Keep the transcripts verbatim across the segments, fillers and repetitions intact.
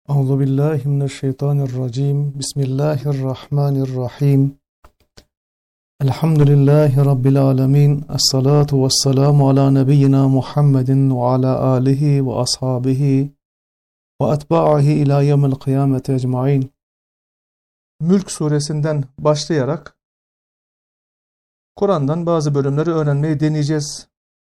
Euzu billahi mineşşeytanirracim. Bismillahirrahmanirrahim. Elhamdülillahi rabbil alamin. Essalatu vesselamu ala nebiyyina Muhammedin ve ala alihi ve ashabihi ve etbaihi ila yevmil kıyameti ecmaîn. Mülk suresinden başlayarak Kur'an'dan bazı bölümleri öğrenmeyi deneyeceğiz.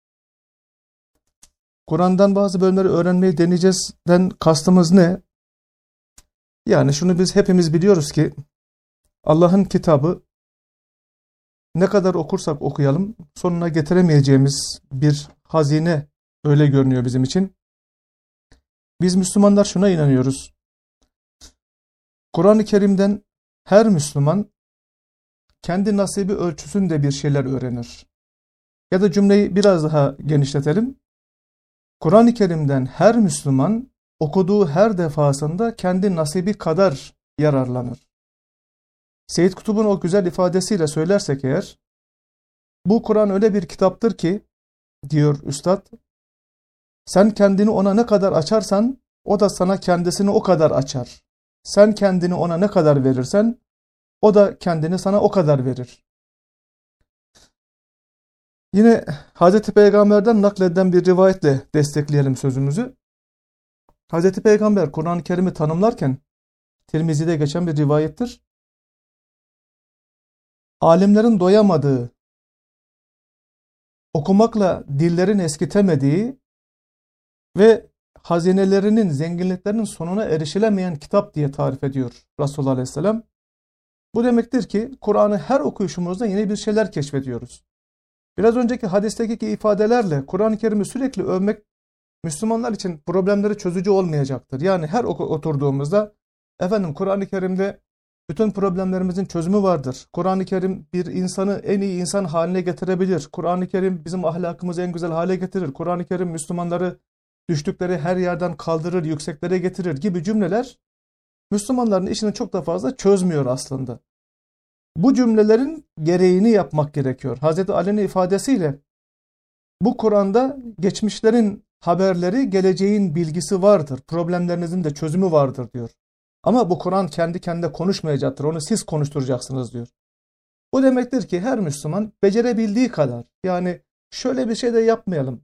Kur'an'dan bazı bölümleri öğrenmeyi deneyeceğizden kastımız ne? Yani şunu biz hepimiz biliyoruz ki Allah'ın kitabı ne kadar okursak okuyalım sonuna getiremeyeceğimiz bir hazine, öyle görünüyor bizim için. Biz Müslümanlar şuna inanıyoruz. Kur'an-ı Kerim'den her Müslüman kendi nasibi ölçüsünde bir şeyler öğrenir. Ya da cümleyi biraz daha genişletelim. Kur'an-ı Kerim'den her Müslüman okuduğu her defasında kendi nasibi kadar yararlanır. Seyyid Kutub'un o güzel ifadesiyle söylersek eğer, bu Kur'an öyle bir kitaptır ki, diyor Üstad, sen kendini ona ne kadar açarsan, o da sana kendisini o kadar açar. Sen kendini ona ne kadar verirsen, o da kendini sana o kadar verir. Yine Hazreti Peygamber'den nakledilen bir rivayetle destekleyelim sözümüzü. Hazreti Peygamber Kur'an-ı Kerim'i tanımlarken, Tirmizi'de geçen bir rivayettir. Alimlerin doyamadığı, okumakla dillerin eskitemediği ve hazinelerinin, zenginliklerinin sonuna erişilemeyen kitap diye tarif ediyor Resulullah Aleyhisselam. Bu demektir ki Kur'an'ı her okuyuşumuzda yeni bir şeyler keşfediyoruz. Biraz önceki hadisteki ifadelerle Kur'an-ı Kerim'i sürekli övmek Müslümanlar için problemleri çözücü olmayacaktır. Yani her oturduğumuzda efendim Kur'an-ı Kerim'de bütün problemlerimizin çözümü vardır. Kur'an-ı Kerim bir insanı en iyi insan haline getirebilir. Kur'an-ı Kerim bizim ahlakımızı en güzel hale getirir. Kur'an-ı Kerim Müslümanları düştükleri her yerden kaldırır, yükseklere getirir gibi cümleler Müslümanların işini çok da fazla çözmüyor aslında. Bu cümlelerin gereğini yapmak gerekiyor. Hazreti Ali'nin ifadesiyle bu Kur'an'da geçmişlerin haberleri, geleceğin bilgisi vardır. Problemlerinizin de çözümü vardır diyor. Ama bu Kur'an kendi kendine konuşmayacaktır. Onu siz konuşturacaksınız diyor. Bu demektir ki her Müslüman becerebildiği kadar, yani şöyle bir şey de yapmayalım.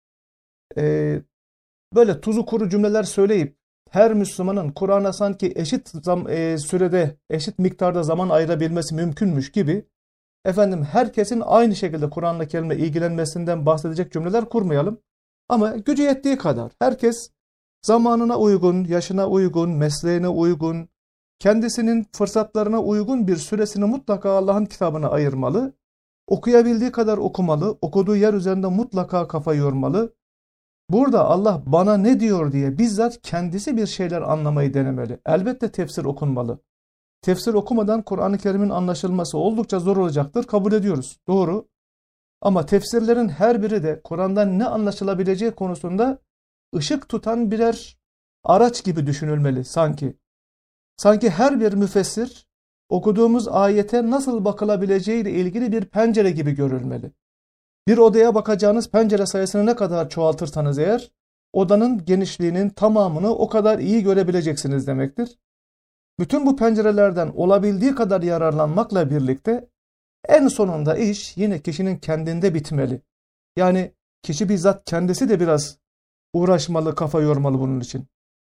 Ee, böyle tuzu kuru cümleler söyleyip her Müslümanın Kur'an'a sanki eşit zam, e, sürede, eşit miktarda zaman ayırabilmesi mümkünmüş gibi efendim herkesin aynı şekilde Kur'an'la kelime ilgilenmesinden bahsedecek cümleler kurmayalım. Ama gücü yettiği kadar herkes zamanına uygun, yaşına uygun, mesleğine uygun, kendisinin fırsatlarına uygun bir süresini mutlaka Allah'ın kitabına ayırmalı. Okuyabildiği kadar okumalı, okuduğu yer üzerinde mutlaka kafa yormalı. Burada Allah bana ne diyor diye bizzat kendisi bir şeyler anlamayı denemeli. Elbette tefsir okunmalı. Tefsir okumadan Kur'an-ı Kerim'in anlaşılması oldukça zor olacaktır, kabul ediyoruz. Doğru. Ama tefsirlerin her biri de Kur'an'dan ne anlaşılabileceği konusunda ışık tutan birer araç gibi düşünülmeli sanki. Sanki her bir müfessir okuduğumuz ayete nasıl bakılabileceğiyle ilgili bir pencere gibi görülmeli. Bir odaya bakacağınız pencere sayısını ne kadar çoğaltırsanız eğer, odanın genişliğinin tamamını o kadar iyi görebileceksiniz demektir. Bütün bu pencerelerden olabildiği kadar yararlanmakla birlikte en sonunda iş yine kişinin kendinde bitmeli. Yani kişi bizzat kendisi de biraz uğraşmalı, kafa yormalı bunun için.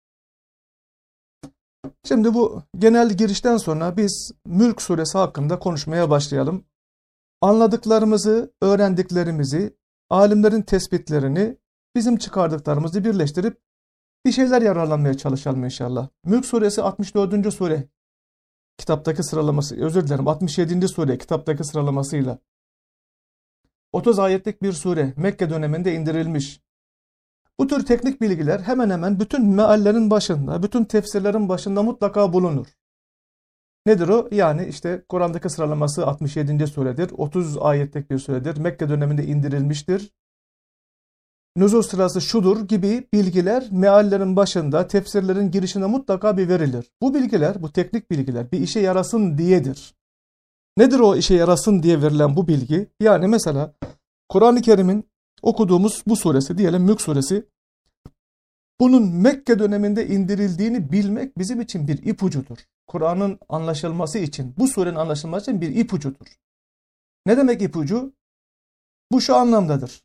Şimdi bu genel girişten sonra biz Mülk suresi hakkında konuşmaya başlayalım. Anladıklarımızı, öğrendiklerimizi, alimlerin tespitlerini, bizim çıkardıklarımızı birleştirip bir şeyler yararlanmaya çalışalım inşallah. Mülk suresi altmış dördüncü sure kitaptaki sıralaması, özür dilerim altmış yedinci sure kitaptaki sıralamasıyla. otuz ayetlik bir sure, Mekke döneminde indirilmiş. Bu tür teknik bilgiler hemen hemen bütün meallerin başında, bütün tefsirlerin başında mutlaka bulunur. Nedir o? Yani işte Kur'an'daki sıralaması altmış yedinci suredir, otuz ayetlik bir suredir, Mekke döneminde indirilmiştir. Nüzul sırası şudur gibi bilgiler meallerin başında, tefsirlerin girişinde mutlaka bir verilir. Bu bilgiler, bu teknik bilgiler bir işe yarasın diyedir. Nedir o işe yarasın diye verilen bu bilgi? Yani mesela Kur'an-ı Kerim'in okuduğumuz bu suresi, diyelim Mülk suresi, Bunun Mekke döneminde indirildiğini bilmek bizim için bir ipucudur. Kur'an'ın anlaşılması için, bu surenin anlaşılması için bir ipucudur. Ne demek ipucu? Bu şu anlamdadır.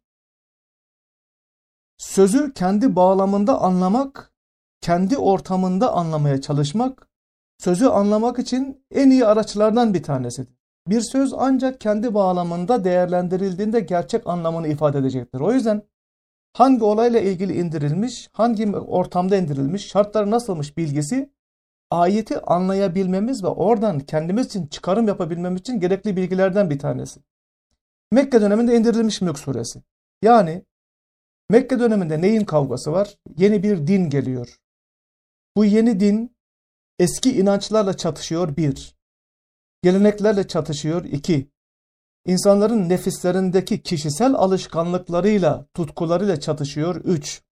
Sözü kendi bağlamında anlamak, kendi ortamında anlamaya çalışmak, sözü anlamak için en iyi araçlardan bir tanesidir. Bir söz ancak kendi bağlamında değerlendirildiğinde gerçek anlamını ifade edecektir. O yüzden hangi olayla ilgili indirilmiş, hangi ortamda indirilmiş, şartları nasılmış bilgisi, ayeti anlayabilmemiz ve oradan kendimiz için çıkarım yapabilmemiz için gerekli bilgilerden bir tanesi. Mekke döneminde indirilmiş Mülk suresi. Yani Mekke döneminde neyin kavgası var? Yeni bir din geliyor. Bu yeni din eski inançlarla çatışıyor bir. Geleneklerle çatışıyor iki. İnsanların nefislerindeki kişisel alışkanlıklarıyla, tutkularıyla çatışıyor üç.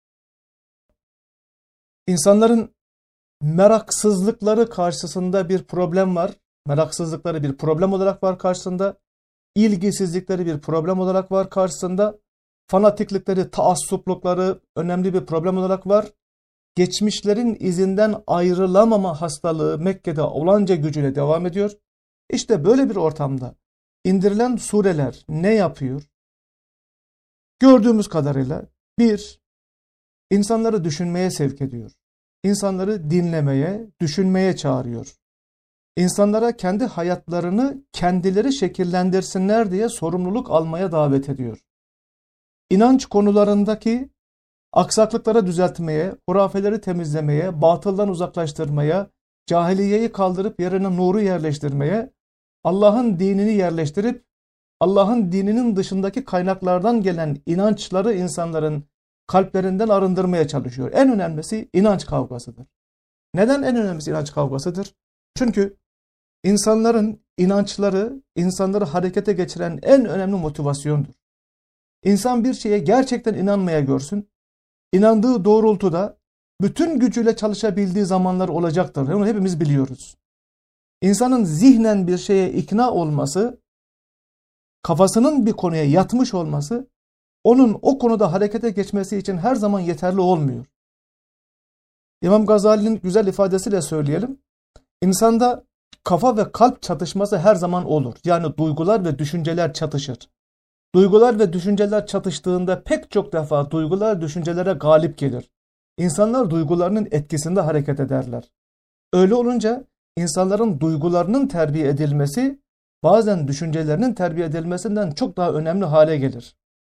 İnsanların meraksızlıkları karşısında bir problem var. Meraksızlıkları bir problem olarak var karşısında. İlgisizlikleri bir problem olarak var karşısında. Fanatiklikleri, taassuplukları önemli bir problem olarak var. Geçmişlerin izinden ayrılamama hastalığı Mekke'de olanca gücüyle devam ediyor. İşte böyle bir ortamda indirilen sureler ne yapıyor? Gördüğümüz kadarıyla bir, insanları düşünmeye sevk ediyor. İnsanları dinlemeye, düşünmeye çağırıyor. İnsanlara kendi hayatlarını kendileri şekillendirsinler diye sorumluluk almaya davet ediyor. İnanç konularındaki aksaklıkları düzeltmeye, hurafeleri temizlemeye, batıldan uzaklaştırmaya, cahiliyeyi kaldırıp yerine nuru yerleştirmeye, Allah'ın dinini yerleştirip Allah'ın dininin dışındaki kaynaklardan gelen inançları insanların kalplerinden arındırmaya çalışıyor. En önemlisi inanç kavgasıdır. Neden en önemlisi inanç kavgasıdır? Çünkü insanların inançları, insanları harekete geçiren en önemli motivasyondur. İnsan bir şeye gerçekten inanmaya görsün, inandığı doğrultuda bütün gücüyle çalışabildiği zamanlar olacaktır. Bunu hepimiz biliyoruz. İnsanın zihnen bir şeye ikna olması, kafasının bir konuya yatmış olması, onun o konuda harekete geçmesi için her zaman yeterli olmuyor. İmam Gazali'nin güzel ifadesiyle söyleyelim. İnsanda kafa ve kalp çatışması her zaman olur. Yani duygular ve düşünceler çatışır. Duygular ve düşünceler çatıştığında pek çok defa duygular düşüncelere galip gelir. İnsanlar duygularının etkisinde hareket ederler. Öyle olunca insanların duygularının terbiye edilmesi bazen düşüncelerinin terbiye edilmesinden çok daha önemli hale gelir.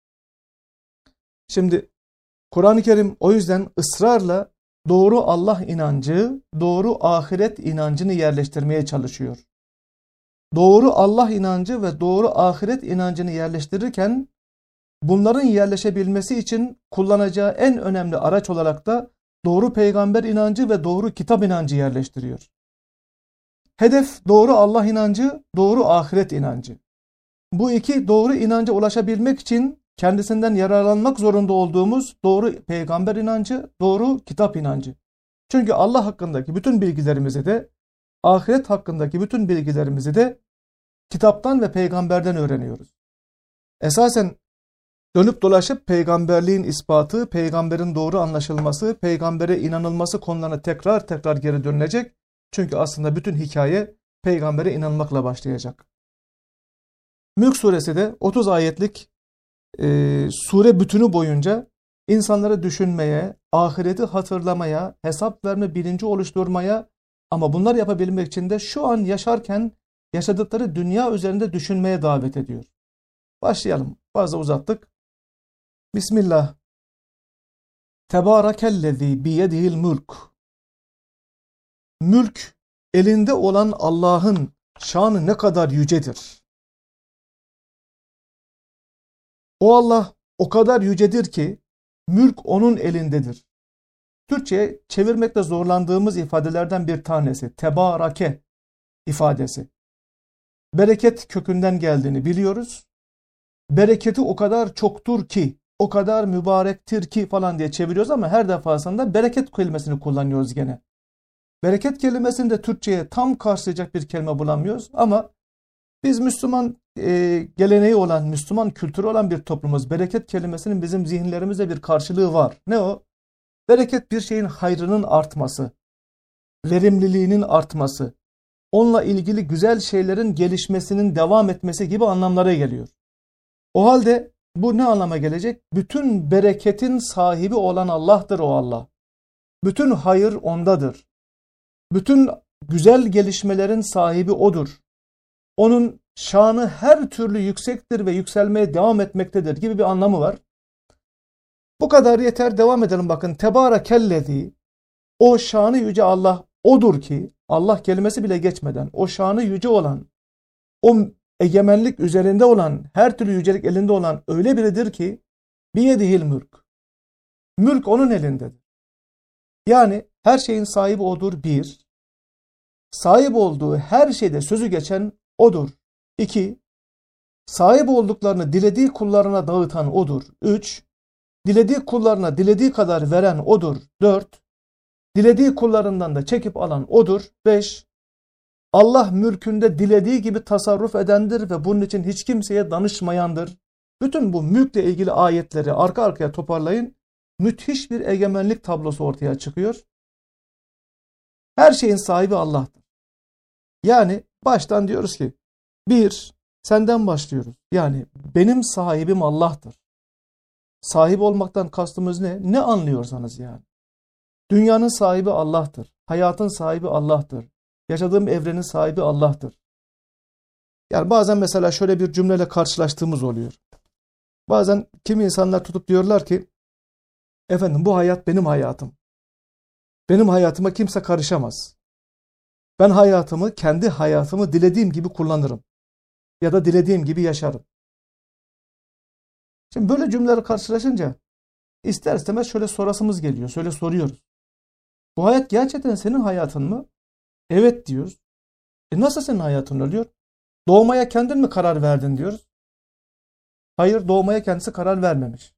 Şimdi Kur'an-ı Kerim o yüzden ısrarla doğru Allah inancı, doğru ahiret inancını yerleştirmeye çalışıyor. Doğru Allah inancı ve doğru ahiret inancını yerleştirirken bunların yerleşebilmesi için kullanacağı en önemli araç olarak da doğru peygamber inancı ve doğru kitap inancı yerleştiriyor. Hedef doğru Allah inancı, doğru ahiret inancı. Bu iki doğru inanca ulaşabilmek için kendisinden yararlanmak zorunda olduğumuz doğru peygamber inancı, doğru kitap inancı. Çünkü Allah hakkındaki bütün bilgilerimizi de, ahiret hakkındaki bütün bilgilerimizi de kitaptan ve peygamberden öğreniyoruz. Esasen dönüp dolaşıp peygamberliğin ispatı, peygamberin doğru anlaşılması, peygambere inanılması konularına tekrar tekrar geri dönülecek. Çünkü aslında bütün hikaye peygambere inanmakla başlayacak. Mülk suresi de otuz ayetlik e, sure bütünü boyunca insanları düşünmeye, ahireti hatırlamaya, hesap verme bilinci oluşturmaya, ama bunlar yapabilmek için de şu an yaşarken yaşadıkları dünya üzerinde düşünmeye davet ediyor. Başlayalım. Fazla uzattık. Bismillah. Tebârakellezî biyedihil mülk. Mülk elinde olan Allah'ın şanı ne kadar yücedir. O Allah o kadar yücedir ki mülk onun elindedir. Türkçe'ye çevirmekte zorlandığımız ifadelerden bir tanesi tebarake ifadesi. Bereket kökünden geldiğini biliyoruz. Bereketi o kadar çoktur ki, o kadar mübarektir ki falan diye çeviriyoruz ama her defasında bereket kelimesini kullanıyoruz gene. Bereket kelimesini de Türkçe'ye tam karşılayacak bir kelime bulamıyoruz ama biz Müslüman e, geleneği olan, Müslüman kültürü olan bir toplumuz. Bereket kelimesinin bizim zihinlerimizde bir karşılığı var. Ne o? Bereket bir şeyin hayrının artması, verimliliğinin artması, onunla ilgili güzel şeylerin gelişmesinin devam etmesi gibi anlamlara geliyor. O halde bu ne anlama gelecek? Bütün bereketin sahibi olan Allah'tır o Allah. Bütün hayır ondadır. Bütün güzel gelişmelerin sahibi odur. Onun şanı her türlü yüksektir ve yükselmeye devam etmektedir gibi bir anlamı var. Bu kadar yeter, devam edelim bakın. Tebârekellezî, o şanı yüce Allah odur ki, Allah kelimesi bile geçmeden, o şanı yüce olan, o egemenlik üzerinde olan, her türlü yücelik elinde olan öyle biridir ki, biyedihil mülk. Mülk onun elindedir. Yani her şeyin sahibi odur bir. Sahip olduğu her şeyde sözü geçen odur. İki. Sahip olduklarını dilediği kullarına dağıtan odur. Üç. Dilediği kullarına dilediği kadar veren odur. Dört. Dilediği kullarından da çekip alan odur. Beş. Allah mülkünde dilediği gibi tasarruf edendir ve bunun için hiç kimseye danışmayandır. Bütün bu mülkle ilgili ayetleri arka arkaya toparlayın. Müthiş bir egemenlik tablosu ortaya çıkıyor. Her şeyin sahibi Allah'tır. Yani baştan diyoruz ki, bir, senden başlıyoruz. Yani benim sahibim Allah'tır. Sahip olmaktan kastımız ne? Ne anlıyorsanız yani. Dünyanın sahibi Allah'tır. Hayatın sahibi Allah'tır. Yaşadığım evrenin sahibi Allah'tır. Yani bazen mesela şöyle bir cümleyle karşılaştığımız oluyor. Bazen kimi insanlar tutup diyorlar ki, efendim bu hayat benim hayatım. Benim hayatıma kimse karışamaz. Ben hayatımı, kendi hayatımı dilediğim gibi kullanırım. Ya da dilediğim gibi yaşarım. Şimdi böyle cümleleri karşılaşınca ister istemez şöyle sorasımız geliyor. Şöyle soruyoruz. Bu hayat gerçekten senin hayatın mı? Evet diyoruz. E nasıl senin hayatın oluyor? Doğmaya kendin mi karar verdin diyoruz. Hayır, doğmaya kendisi karar vermemiş.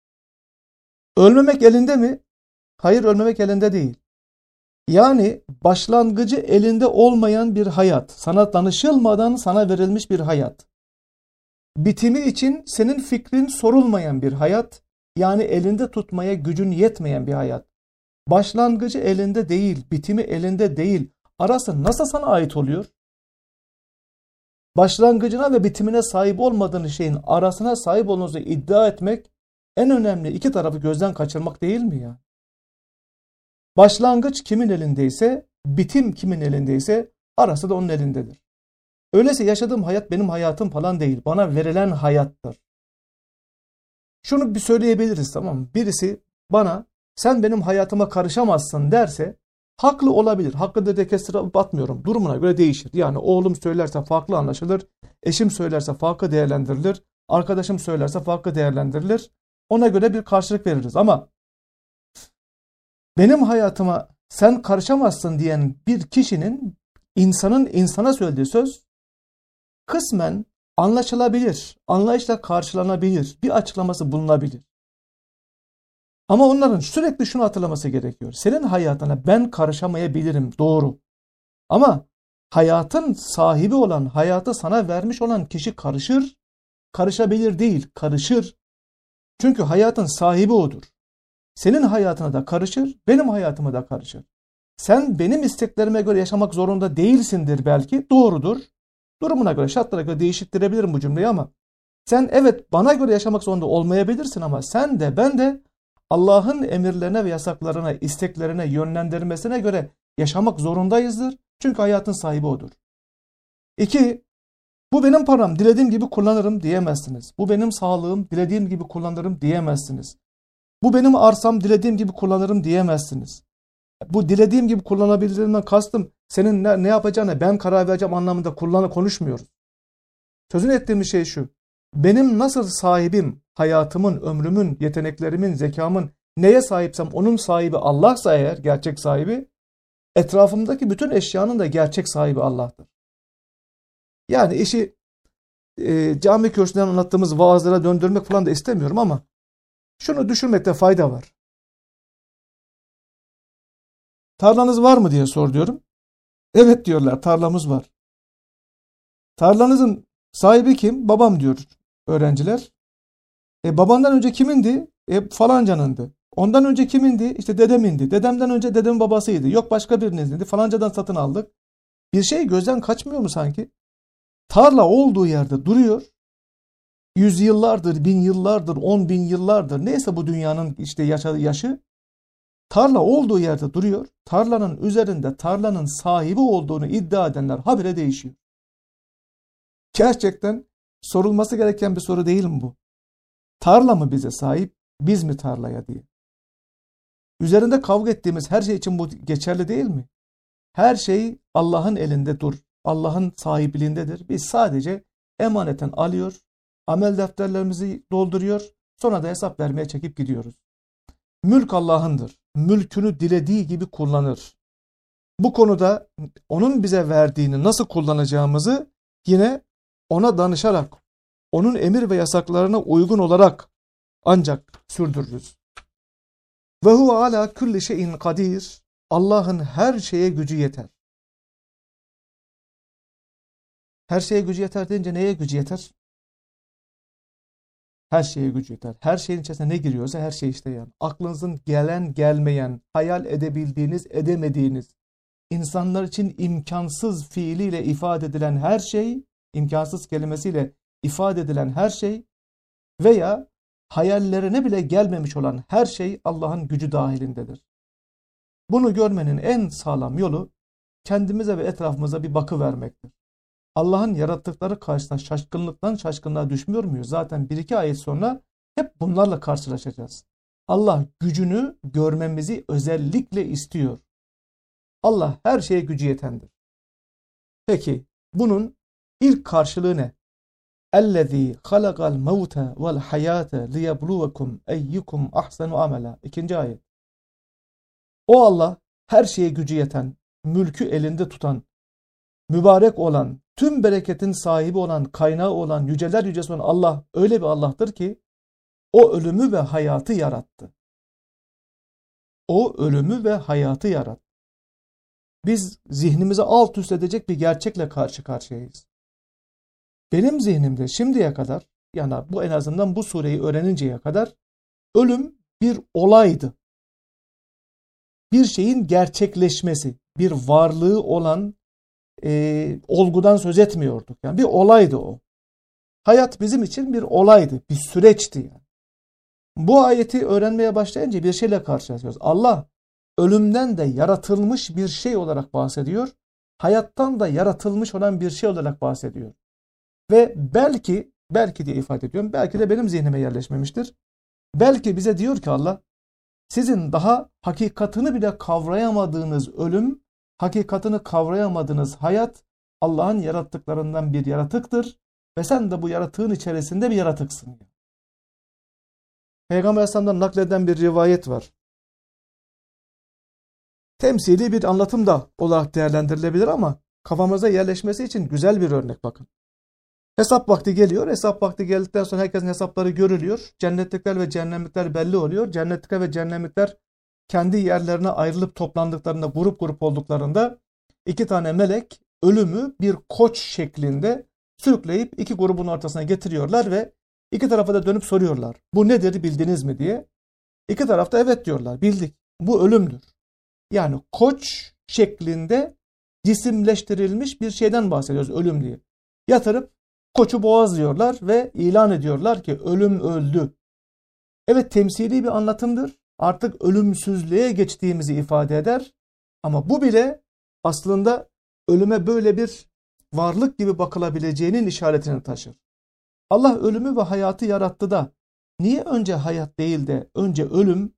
Ölmemek elinde mi? Hayır, ölmemek elinde değil. Yani başlangıcı elinde olmayan bir hayat, sana danışılmadan sana verilmiş bir hayat. Bitimi için senin fikrin sorulmayan bir hayat, yani elinde tutmaya gücün yetmeyen bir hayat. Başlangıcı elinde değil, bitimi elinde değil. Arası nasıl sana ait oluyor? Başlangıcına ve bitimine sahip olmadığın şeyin arasına sahip olduğunuzu iddia etmek en önemli iki tarafı gözden kaçırmak değil mi ya? Başlangıç kimin elindeyse, bitim kimin elindeyse arası da onun elindedir. Öyleyse yaşadığım hayat benim hayatım falan değil. Bana verilen hayattır. Şunu bir söyleyebiliriz, tamam mı? Birisi bana sen benim hayatıma karışamazsın derse haklı olabilir. Hakkıdır diye kestirip atmıyorum. Durumuna göre değişir. Yani oğlum söylerse farklı anlaşılır. Eşim söylerse farklı değerlendirilir. Arkadaşım söylerse farklı değerlendirilir. Ona göre bir karşılık veririz. Ama benim hayatıma sen karışamazsın diyen bir kişinin, insanın insana söylediği söz kısmen anlaşılabilir, anlayışla karşılanabilir, bir açıklaması bulunabilir. Ama onların sürekli şunu hatırlaması gerekiyor. Senin hayatına ben karışamayabilirim, doğru. Ama hayatın sahibi olan, hayatı sana vermiş olan kişi karışır, karışabilir değil, karışır. Çünkü hayatın sahibi odur. Senin hayatına da karışır, benim hayatıma da karışır. Sen benim isteklerime göre yaşamak zorunda değilsindir belki, doğrudur. Durumuna göre, şartlara göre değiştirebilirim bu cümleyi ama sen evet bana göre yaşamak zorunda olmayabilirsin ama sen de ben de Allah'ın emirlerine ve yasaklarına, isteklerine, yönlendirmesine göre yaşamak zorundayızdır. Çünkü hayatın sahibi odur. İki, bu benim param, dilediğim gibi kullanırım diyemezsiniz. Bu benim sağlığım, dilediğim gibi kullanırım diyemezsiniz. Bu benim arsam, dilediğim gibi kullanırım diyemezsiniz. Bu dilediğim gibi kullanabilirimden kastım senin ne, ne yapacağına ben karar vereceğim anlamında kullanı konuşmuyoruz. Sözünü ettiğimiz şey şu. Benim nasıl sahibim, hayatımın, ömrümün, yeteneklerimin, zekamın neye sahipsem onun sahibi Allah'sa eğer, gerçek sahibi, etrafımdaki bütün eşyanın da gerçek sahibi Allah'tır. Yani işi e, cami kürsüsünden anlattığımız vaazlara döndürmek falan da istemiyorum ama şunu düşünmekte fayda var. Tarlanız var mı diye sor diyorum. Evet diyorlar, tarlamız var. Tarlanızın sahibi kim? Babam diyor öğrenciler. E babandan önce kimindi? E falancanındı. Ondan önce kimindi? İşte dedemindi. Dedemden önce dedemin babasıydı. Yok başka birinizdi. Falancadan satın aldık. Bir şey gözden kaçmıyor mu sanki? Tarla olduğu yerde duruyor. Yüzyıllardır, bin yıllardır, on bin yıllardır. Neyse bu dünyanın işte yaşadığı yaşı. Tarla olduğu yerde duruyor. Tarlanın üzerinde tarlanın sahibi olduğunu iddia edenler habire değişiyor. Gerçekten sorulması gereken bir soru değil mi bu? Tarla mı bize sahip, biz mi tarlaya diye. Üzerinde kavga ettiğimiz her şey için bu geçerli değil mi? Her şey Allah'ın elinde dur. Allah'ın sahipliğindedir. Biz sadece emaneten alıyor, amel defterlerimizi dolduruyor, sonra da hesap vermeye çekip gidiyoruz. Mülk Allah'ındır. Mülkünü dilediği gibi kullanır. Bu konuda onun bize verdiğini nasıl kullanacağımızı yine ona danışarak, onun emir ve yasaklarına uygun olarak ancak sürdürürüz. Ve huve ala kulli şeyin kadir. Allah'ın her şeye gücü yeter. Her şeye gücü yeter deyince neye gücü yeter? Her şeye gücü yeter. Her şeyin içerisine ne giriyorsa her şey işte yani. Aklınızın gelen gelmeyen, hayal edebildiğiniz edemediğiniz, insanlar için imkansız fiiliyle ifade edilen her şey, imkansız kelimesiyle ifade edilen her şey veya hayallerine bile gelmemiş olan her şey Allah'ın gücü dahilindedir. Bunu görmenin en sağlam yolu kendimize ve etrafımıza bir bakıvermektir. Allah'ın yarattıkları karşısında şaşkınlıktan şaşkınlığa düşmüyor muyuz? Zaten bir iki ayet sonra hep bunlarla karşılaşacağız. Allah gücünü görmemizi özellikle istiyor. Allah her şeye gücü yetendir. Peki bunun ilk karşılığı ne? اَلَّذ۪ي خَلَقَ الْمَوْتَ وَالْحَيَاةَ لِيَبْلُوَكُمْ اَيُّكُمْ اَحْسَنُ عَمَلًا. İkinci ayet. O Allah her şeye gücü yeten, mülkü elinde tutan, mübarek olan, tüm bereketin sahibi olan, kaynağı olan, yüceler yücesi olan Allah öyle bir Allah'tır ki o ölümü ve hayatı yarattı. O ölümü ve hayatı yarattı. Biz zihnimizi alt üst edecek bir gerçekle karşı karşıyayız. Benim zihnimde şimdiye kadar, yani bu en azından bu sureyi öğreninceye kadar ölüm bir olaydı. Bir şeyin gerçekleşmesi, bir varlığı olan e, olgudan söz etmiyorduk. Yani bir olaydı o. Hayat bizim için bir olaydı, bir süreçti yani. Bu ayeti öğrenmeye başlayınca bir şeyle karşılaşıyoruz. Allah ölümden de yaratılmış bir şey olarak bahsediyor, hayattan da yaratılmış olan bir şey olarak bahsediyor. Ve belki, belki diye ifade ediyorum, belki de benim zihnime yerleşmemiştir. Belki bize diyor ki Allah, sizin daha hakikatini bile kavrayamadığınız ölüm, hakikatini kavrayamadığınız hayat, Allah'ın yarattıklarından bir yaratıktır. Ve sen de bu yaratığın içerisinde bir yaratıksın. Peygamber Aleyhisselam'dan nakleden bir rivayet var. Temsili bir anlatım da olarak değerlendirilebilir ama kafamıza yerleşmesi için güzel bir örnek bakın. Hesap vakti geliyor. Hesap vakti geldikten sonra herkesin hesapları görülüyor. Cennetlikler ve cehennemlikler belli oluyor. Cennetlikler ve cehennemlikler kendi yerlerine ayrılıp toplandıklarında, grup grup olduklarında iki tane melek ölümü bir koç şeklinde sürükleyip iki grubun ortasına getiriyorlar ve iki tarafa da dönüp soruyorlar. Bu nedir, bildiniz mi diye. İki tarafta evet diyorlar, bildik. Bu ölümdür. Yani koç şeklinde cisimleştirilmiş bir şeyden bahsediyoruz, ölüm diye. Yatırıp koçu boğazlıyorlar ve ilan ediyorlar ki ölüm öldü. Evet, temsili bir anlatımdır. Artık ölümsüzlüğe geçtiğimizi ifade eder. Ama bu bile aslında ölüme böyle bir varlık gibi bakılabileceğinin işaretini taşır. Allah ölümü ve hayatı yarattı da niye önce hayat değil de önce ölüm?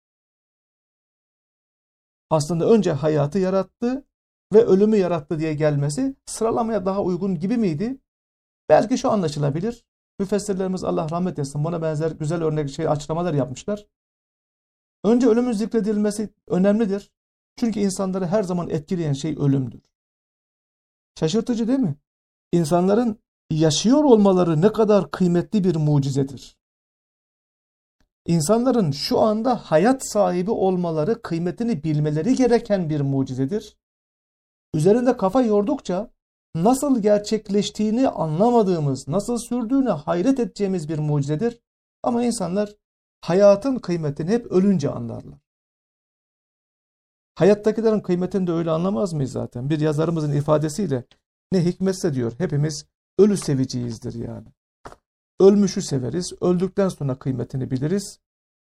Aslında önce hayatı yarattı ve ölümü yarattı diye gelmesi sıralamaya daha uygun gibi miydi? Belki şu anlaşılabilir. Müfessirlerimiz Allah rahmet etsin buna benzer güzel örnek şey açıklamalar yapmışlar. Önce ölümün zikredilmesi önemlidir. Çünkü insanları her zaman etkileyen şey ölümdür. Şaşırtıcı değil mi? İnsanların yaşıyor olmaları ne kadar kıymetli bir mucizedir. İnsanların şu anda hayat sahibi olmaları, kıymetini bilmeleri gereken bir mucizedir. Üzerinde kafa yordukça nasıl gerçekleştiğini anlamadığımız, nasıl sürdüğüne hayret edeceğimiz bir mucizedir. Ama insanlar hayatın kıymetini hep ölünce anlarlar. Hayattakilerin kıymetini de öyle anlamaz mıyız zaten? Bir yazarımızın ifadesiyle ne hikmetse diyor, hepimiz ölü seviciyizdir yani. Ölmüşü severiz, öldükten sonra kıymetini biliriz.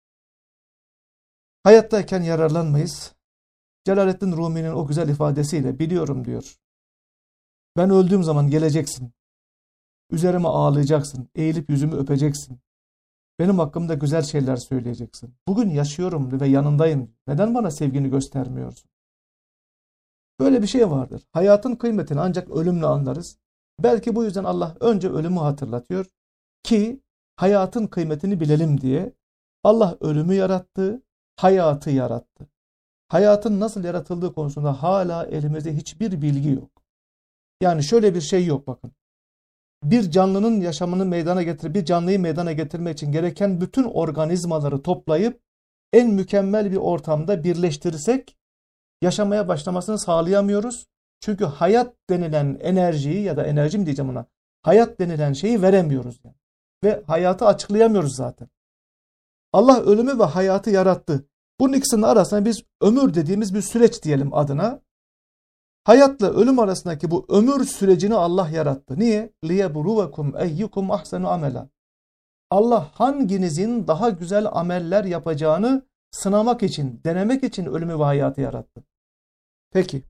Hayattayken yararlanmayız. Celaleddin Rumi'nin o güzel ifadesiyle biliyorum diyor. Ben öldüğüm zaman geleceksin. Üzerime ağlayacaksın. Eğilip yüzümü öpeceksin. Benim hakkımda güzel şeyler söyleyeceksin. Bugün yaşıyorum ve yanındayım. Neden bana sevgini göstermiyorsun? Böyle bir şey vardır. Hayatın kıymetini ancak ölümle anlarız. Belki bu yüzden Allah önce ölümü hatırlatıyor ki hayatın kıymetini bilelim diye. Allah ölümü yarattı, hayatı yarattı. Hayatın nasıl yaratıldığı konusunda hala elimizde hiçbir bilgi yok. Yani şöyle bir şey yok bakın. Bir canlının yaşamını meydana getir, bir canlıyı meydana getirmek için gereken bütün organizmaları toplayıp en mükemmel bir ortamda birleştirirsek yaşamaya başlamasını sağlayamıyoruz. Çünkü hayat denilen enerjiyi ya da enerji mi diyeceğim ona, hayat denilen şeyi veremiyoruz. Yani. Ve hayatı açıklayamıyoruz zaten. Allah ölümü ve hayatı yarattı. Bunun ikisinin arasında biz ömür dediğimiz bir süreç diyelim adına. Hayatla ölüm arasındaki bu ömür sürecini Allah yarattı. Niye? لِيَبْرُوَكُمْ اَيُّكُمْ اَحْسَنُ عَمَلًا. Allah hanginizin daha güzel ameller yapacağını sınamak için, denemek için ölümü ve hayatı yarattı. Peki.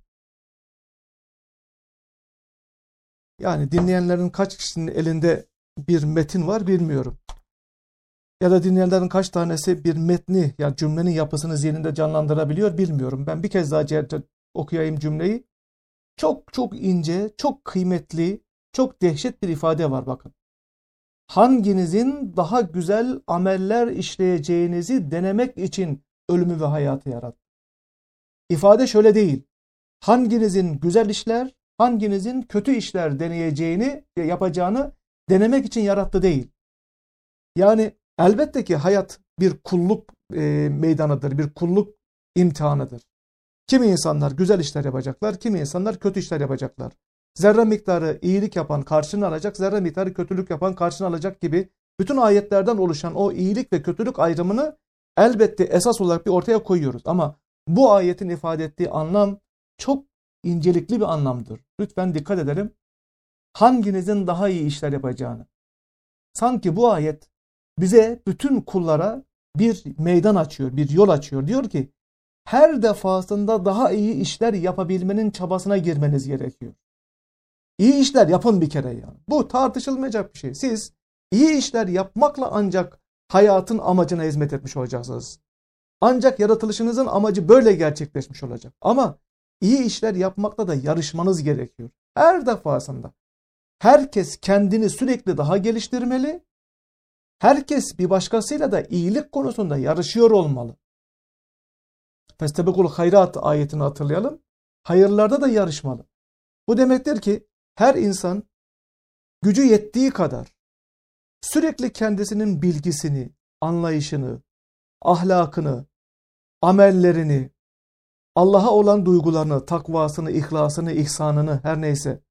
Yani dinleyenlerin kaç kişinin elinde bir metin var bilmiyorum. Ya da dinleyenlerin kaç tanesi bir metni, yani cümlenin yapısını zihninde canlandırabiliyor bilmiyorum. Ben bir kez daha okuyayım cümleyi. Çok çok ince, çok kıymetli, çok dehşet bir ifade var bakın. Hanginizin daha güzel ameller işleyeceğinizi denemek için ölümü ve hayatı yarattı. İfade şöyle değil. Hanginizin güzel işler, hanginizin kötü işler deneyeceğini, yapacağını denemek için yarattı değil. Yani elbette ki hayat bir kulluk e, meydanıdır, bir kulluk imtihanıdır. Kimi insanlar güzel işler yapacaklar, kimi insanlar kötü işler yapacaklar. Zerre miktarı iyilik yapan karşını alacak, zerre miktarı kötülük yapan karşını alacak gibi bütün ayetlerden oluşan o iyilik ve kötülük ayrımını elbette esas olarak bir ortaya koyuyoruz. Ama bu ayetin ifade ettiği anlam çok incelikli bir anlamdır. Lütfen dikkat edelim. Hanginizin daha iyi işler yapacağını. Sanki bu ayet bize bütün kullara bir meydan açıyor, bir yol açıyor. Diyor ki, her defasında daha iyi işler yapabilmenin çabasına girmeniz gerekiyor. İyi işler yapın bir kere yani. Bu tartışılmayacak bir şey. Siz iyi işler yapmakla ancak hayatın amacına hizmet etmiş olacaksınız. Ancak yaratılışınızın amacı böyle gerçekleşmiş olacak. Ama iyi işler yapmakla da yarışmanız gerekiyor. Her defasında. Herkes kendini sürekli daha geliştirmeli. Herkes bir başkasıyla da iyilik konusunda yarışıyor olmalı. Festebekul hayrat ayetini hatırlayalım. Hayırlarda da yarışmalı. Bu demektir ki her insan gücü yettiği kadar sürekli kendisinin bilgisini, anlayışını, ahlakını, amellerini, Allah'a olan duygularını, takvasını, ihlasını, ihsanını her neyse,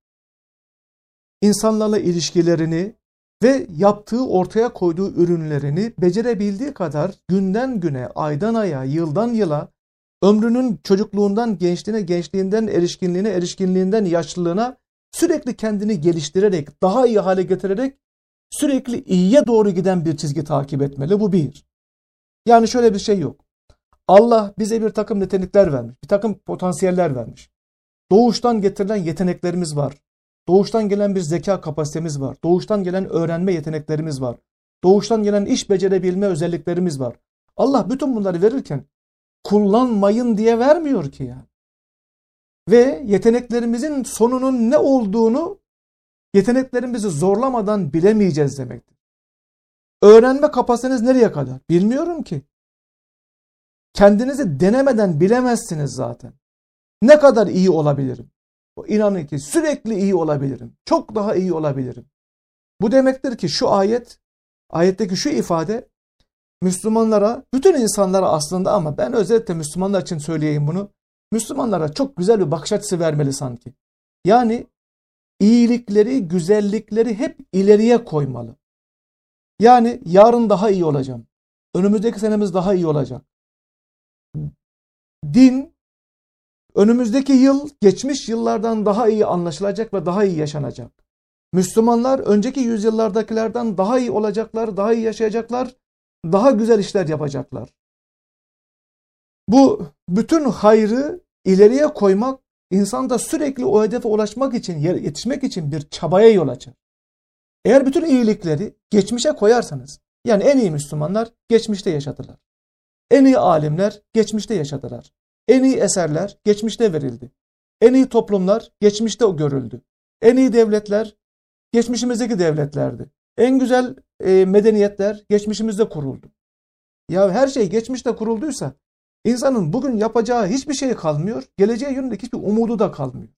insanlarla ilişkilerini ve yaptığı ortaya koyduğu ürünlerini becerebildiği kadar günden güne, aydan aya, yıldan yıla, ömrünün çocukluğundan gençliğine, gençliğinden erişkinliğine, erişkinliğinden yaşlılığına sürekli kendini geliştirerek, daha iyi hale getirerek sürekli iyiye doğru giden bir çizgi takip etmeli. Bu bir. Yani şöyle bir şey yok. Allah bize bir takım yetenekler vermiş, bir takım potansiyeller vermiş. Doğuştan getirilen yeteneklerimiz var. Doğuştan gelen bir zeka kapasitemiz var. Doğuştan gelen öğrenme yeteneklerimiz var. Doğuştan gelen iş becerebilme özelliklerimiz var. Allah bütün bunları verirken kullanmayın diye vermiyor ki yani. Ve yeteneklerimizin sonunun ne olduğunu yeteneklerimizi zorlamadan bilemeyeceğiz demektir. Öğrenme kapasiteniz nereye kadar? Bilmiyorum ki. Kendinizi denemeden bilemezsiniz zaten. Ne kadar iyi olabilirim? İnanın ki sürekli iyi olabilirim. Çok daha iyi olabilirim. Bu demektir ki şu ayet, ayetteki şu ifade Müslümanlara, bütün insanlara aslında ama ben özellikle Müslümanlar için söyleyeyim bunu. Müslümanlara çok güzel bir bakış açısı vermeli sanki. Yani iyilikleri, güzellikleri hep ileriye koymalı. Yani yarın daha iyi olacağım. önümüzdeki senemiz daha iyi olacak. Din, önümüzdeki yıl geçmiş yıllardan daha iyi anlaşılacak ve daha iyi yaşanacak. Müslümanlar önceki yüzyıllardakilerden daha iyi olacaklar, daha iyi yaşayacaklar, daha güzel işler yapacaklar. Bu bütün hayrı ileriye koymak, insanda sürekli o hedefe ulaşmak için, yetişmek için bir çabaya yol açar. Eğer bütün iyilikleri geçmişe koyarsanız, yani en iyi Müslümanlar geçmişte yaşadılar. En iyi alimler geçmişte yaşadılar. En iyi eserler geçmişte verildi. En iyi toplumlar geçmişte görüldü. En iyi devletler geçmişimizdeki devletlerdi. En güzel e, medeniyetler geçmişimizde kuruldu. Ya her şey geçmişte kurulduysa insanın bugün yapacağı hiçbir şey kalmıyor. Geleceğe yönelik hiçbir umudu da kalmıyor.